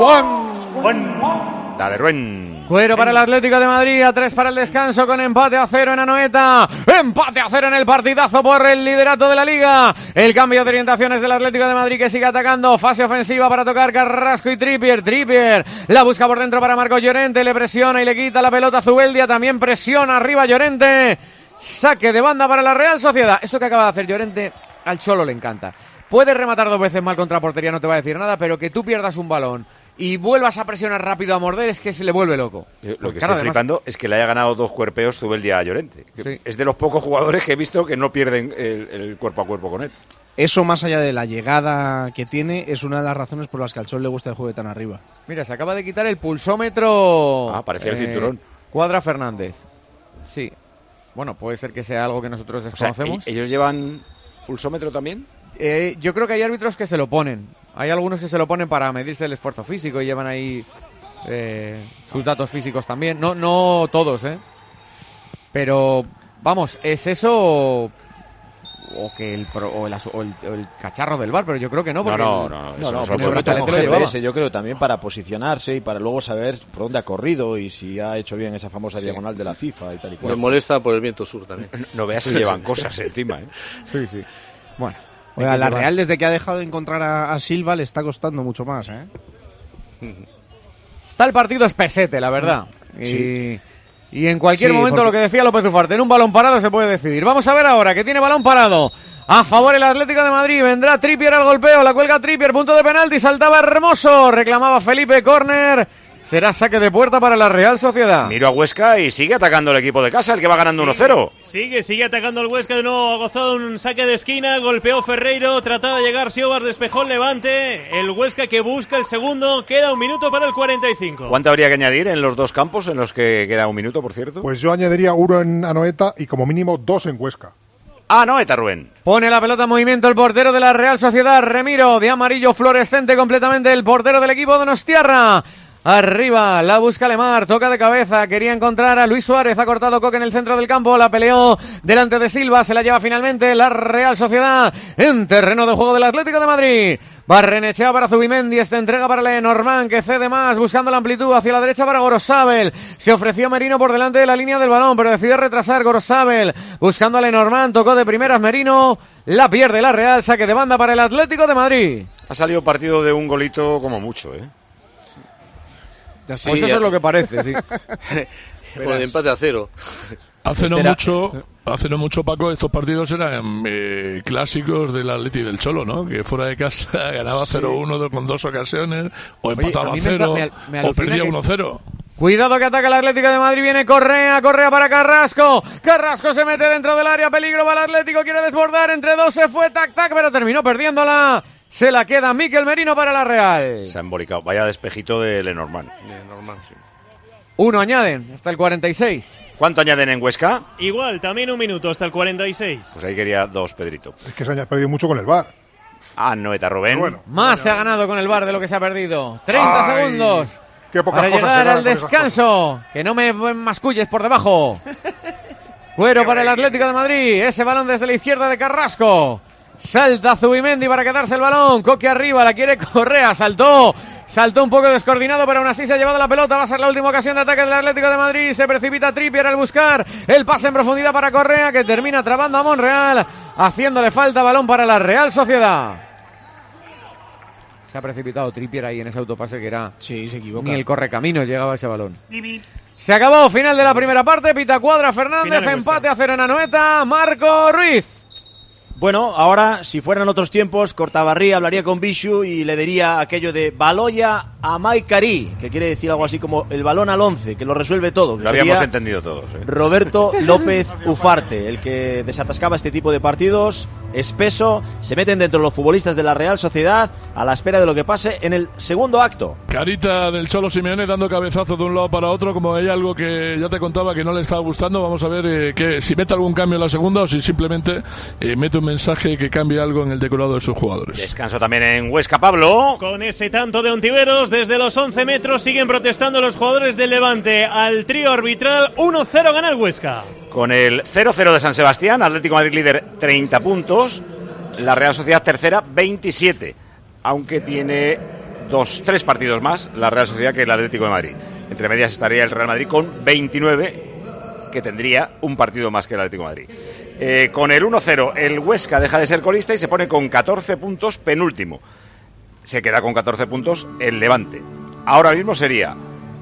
Dale, Ruen. Cuero para el Atlético de Madrid, a 3 para el descanso con empate a 0 en Anoeta. Empate a 0 en el partidazo por el liderato de la Liga. El cambio de orientaciones del Atlético de Madrid que sigue atacando. Fase ofensiva para tocar Carrasco y Trippier. Trippier la busca por dentro para Marco Llorente. Le presiona y le quita la pelota a Zubeldia. También presiona arriba Llorente. Saque de banda para la Real Sociedad. Esto que acaba de hacer Llorente al Cholo le encanta. Puedes rematar 2 veces mal contra portería, no te va a decir nada, pero que tú pierdas un balón y vuelvas a presionar rápido a morder es que se le vuelve loco. Lo que estoy flipando es que le haya ganado 2 cuerpeos Zubeldia a Llorente. Sí. Es de los pocos jugadores que he visto que no pierden el cuerpo a cuerpo con él. Eso, más allá de la llegada que tiene, es una de las razones por las que al Cholo le gusta el juego tan arriba. Mira, se acaba de quitar el pulsómetro. Parecía el cinturón. Cuadra Fernández. Sí. Bueno, puede ser que sea algo que nosotros desconocemos. O sea, ¿ellos llevan pulsómetro también? Yo creo que hay árbitros que se lo ponen. Hay algunos que se lo ponen para medirse el esfuerzo físico y llevan ahí sus datos físicos también. No todos, pero vamos, es eso o que el cacharro del VAR, pero yo creo que no. Porque yo creo también para posicionarse y para luego saber por dónde ha corrido y si ha hecho bien esa famosa diagonal de la FIFA y tal y cual. Me molesta por el viento sur también. No veas si llevan cosas encima, Sí. Bueno, Oiga, la Real desde que ha dejado de encontrar a Silva le está costando mucho más, ¿eh? Está el partido espesete, la verdad. Sí. Y en cualquier Sí, momento, porque- lo que decía López Ufarte, en un balón parado se puede decidir. Vamos a ver ahora que tiene balón parado. A favor el Atlético de Madrid. Vendrá Trippier al golpeo. La cuelga Trippier. Punto de penalti. Saltaba Hermoso. Reclamaba Felipe. Córner. Será saque de puerta para la Real Sociedad. Miro a Huesca y sigue atacando el equipo de casa, el que va ganando 1-0. Sigue atacando el Huesca de nuevo, ha gozado un saque de esquina, golpeó Ferreiro, trataba de llegar Siobas, despejó el Levante, el Huesca que busca el segundo, queda un minuto para el 45. ¿Cuánto habría que añadir en los dos campos en los que queda un minuto, por cierto? Pues yo añadiría 1 en Anoeta y como mínimo 2 en Huesca. Anoeta, Rubén. Pone la pelota en movimiento el portero de la Real Sociedad, Remiro, de amarillo fluorescente completamente el portero del equipo donostiarra. Arriba, la busca Lemar, toca de cabeza, quería encontrar a Luis Suárez, ha cortado Coque en el centro del campo, la peleó delante de Silva, se la lleva finalmente la Real Sociedad en terreno de juego del Atlético de Madrid. Barrenechea para Zubimendi, esta entrega para Lenormand, que cede más, buscando la amplitud hacia la derecha para Gorosabel. Se ofreció Merino por delante de la línea del balón, pero decide retrasar Gorosabel, buscando a Lenormand, tocó de primeras Merino, la pierde la Real, saque de banda para el Atlético de Madrid. Ha salido partido de un golito como mucho, ¿eh? Pues eso es lo que parece, sí. O de empate a 0. Hace no mucho, Paco, estos partidos eran clásicos del Atleti y del Cholo, ¿no? Que fuera de casa ganaba 0-1 con 2 ocasiones, o empataba a mí 0, me o alucina perdía que- 1-0. Cuidado que ataca el Atlético de Madrid, viene Correa para Carrasco. Carrasco se mete dentro del área, peligro para el Atlético, quiere desbordar, entre dos se fue, tac, pero terminó perdiéndola. Se la queda Miquel Merino para la Real. Se ha embolicado. Vaya despejito de Lenormand. Uno añaden, hasta el 46. ¿Cuánto añaden en Huesca? Igual, también un minuto hasta el 46. Pues ahí quería 2, Pedrito. Es que se ha perdido mucho con el VAR. Anoeta, Rubén. Más se ha ganado con el VAR de lo que se ha perdido. 30 Ay, segundos qué pocas para cosas se llegar ganan al con esas descanso. Que no me masculles por debajo. Cuero para el Atlético de Madrid. Ese balón desde la izquierda de Carrasco. Salta Zubimendi para quedarse el balón. Coque arriba, la quiere Correa. Saltó un poco descoordinado, pero aún así se ha llevado la pelota. Va a ser la última ocasión de ataque del Atlético de Madrid. Se precipita Trippier al buscar el pase en profundidad para Correa, que termina trabando a Monreal, haciéndole falta balón para la Real Sociedad. Se ha precipitado Trippier ahí en ese autopase que era... Sí, se equivoca. Ni el correcaminos llegaba a ese balón. Se acabó, final de la primera parte. Pita Cuadra Fernández, Final de empate a 0 en Anoeta. Marco Ruiz. Bueno, ahora, si fueran otros tiempos, Cortabarrí hablaría con Bishu y le diría aquello de Baloya a Maikari, que quiere decir algo así como el balón al 11, que lo resuelve todo. Lo habíamos entendido todos. Roberto López Ufarte, el que desatascaba este tipo de partidos, espeso, se meten dentro los futbolistas de la Real Sociedad a la espera de lo que pase en el segundo acto. Carita del Cholo Simeone dando cabezazo de un lado para otro, como hay algo que ya te contaba que no le estaba gustando. Vamos a ver que si mete algún cambio en la segunda o si simplemente mete un mensaje que cambie algo en el decorado de sus jugadores. Descanso también en Huesca, Pablo. Con ese tanto de Ontiveros, desde los 11 metros siguen protestando los jugadores del Levante al trío arbitral. 1-0 gana el Huesca. Con el 0-0 de San Sebastián, Atlético de Madrid líder 30 puntos, la Real Sociedad tercera 27, aunque tiene 3 partidos más la Real Sociedad que el Atlético de Madrid. Entre medias estaría el Real Madrid con 29, que tendría un partido más que el Atlético de Madrid. Con el 1-0 el Huesca deja de ser colista y se pone con 14 puntos penúltimo. Se queda con 14 puntos el Levante. Ahora mismo sería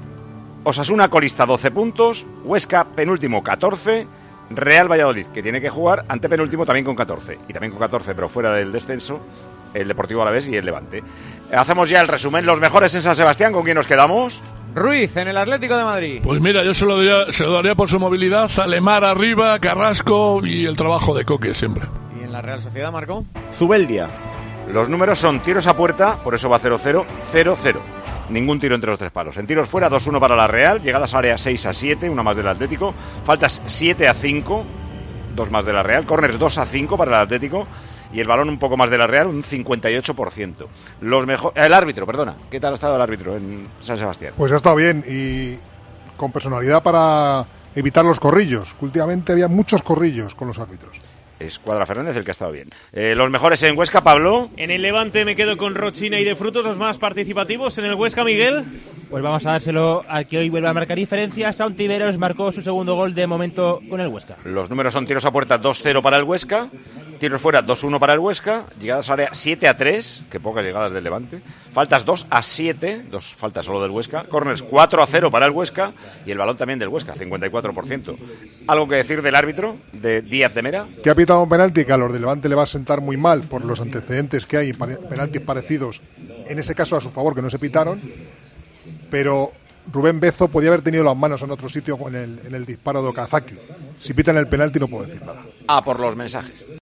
Osasuna colista 12 puntos, Huesca penúltimo 14, Real Valladolid, que tiene que jugar ante penúltimo también con 14. Y también con 14, pero fuera del descenso, el Deportivo Alavés y el Levante. Hacemos ya el resumen. Los mejores en San Sebastián, ¿con quién nos quedamos? Ruiz en el Atlético de Madrid. Pues mira, yo se lo daría por su movilidad, a Lemar arriba, Carrasco y el trabajo de Coque siempre. ¿Y en la Real Sociedad, Marco? Zubeldia. Los números son tiros a puerta, por eso va 0-0, 0-0. Ningún tiro entre los 3 palos. En tiros fuera, 2-1 para la Real. Llegadas a área 6-7, una más del Atlético. Faltas 7-5, 2 más de la Real. Corners 2-5 para el Atlético. Y el balón un poco más de la Real, un 58%. El árbitro, perdona. ¿Qué tal ha estado el árbitro en San Sebastián? Pues ha estado bien y con personalidad para evitar los corrillos. Últimamente había muchos corrillos con los árbitros. Es Cuadra Fernández el que ha estado bien. Los mejores en Huesca, Pablo. En el Levante me quedo con Rochina y De Frutos, los más participativos. En el Huesca, Miguel. Pues vamos a dárselo al que hoy vuelve a marcar diferencias. A Ontiveros marcó su segundo gol de momento con el Huesca. Los números son tiros a puerta 2-0 para el Huesca. Tiros fuera 2-1 para el Huesca, llegadas al área 7-3, que pocas llegadas del Levante. Faltas 2-7, 2 faltas solo del Huesca. Corners 4-0 para el Huesca y el balón también del Huesca, 54%. ¿Algo que decir del árbitro, de Díaz de Mera? Que ha pitado un penalti que a los del Levante le va a sentar muy mal por los antecedentes que hay, penaltis parecidos, en ese caso a su favor, que no se pitaron, pero Rubén Bezo podía haber tenido las manos en otro sitio en el disparo de Okazaki. Si pitan el penalti no puedo decir nada. Por los mensajes.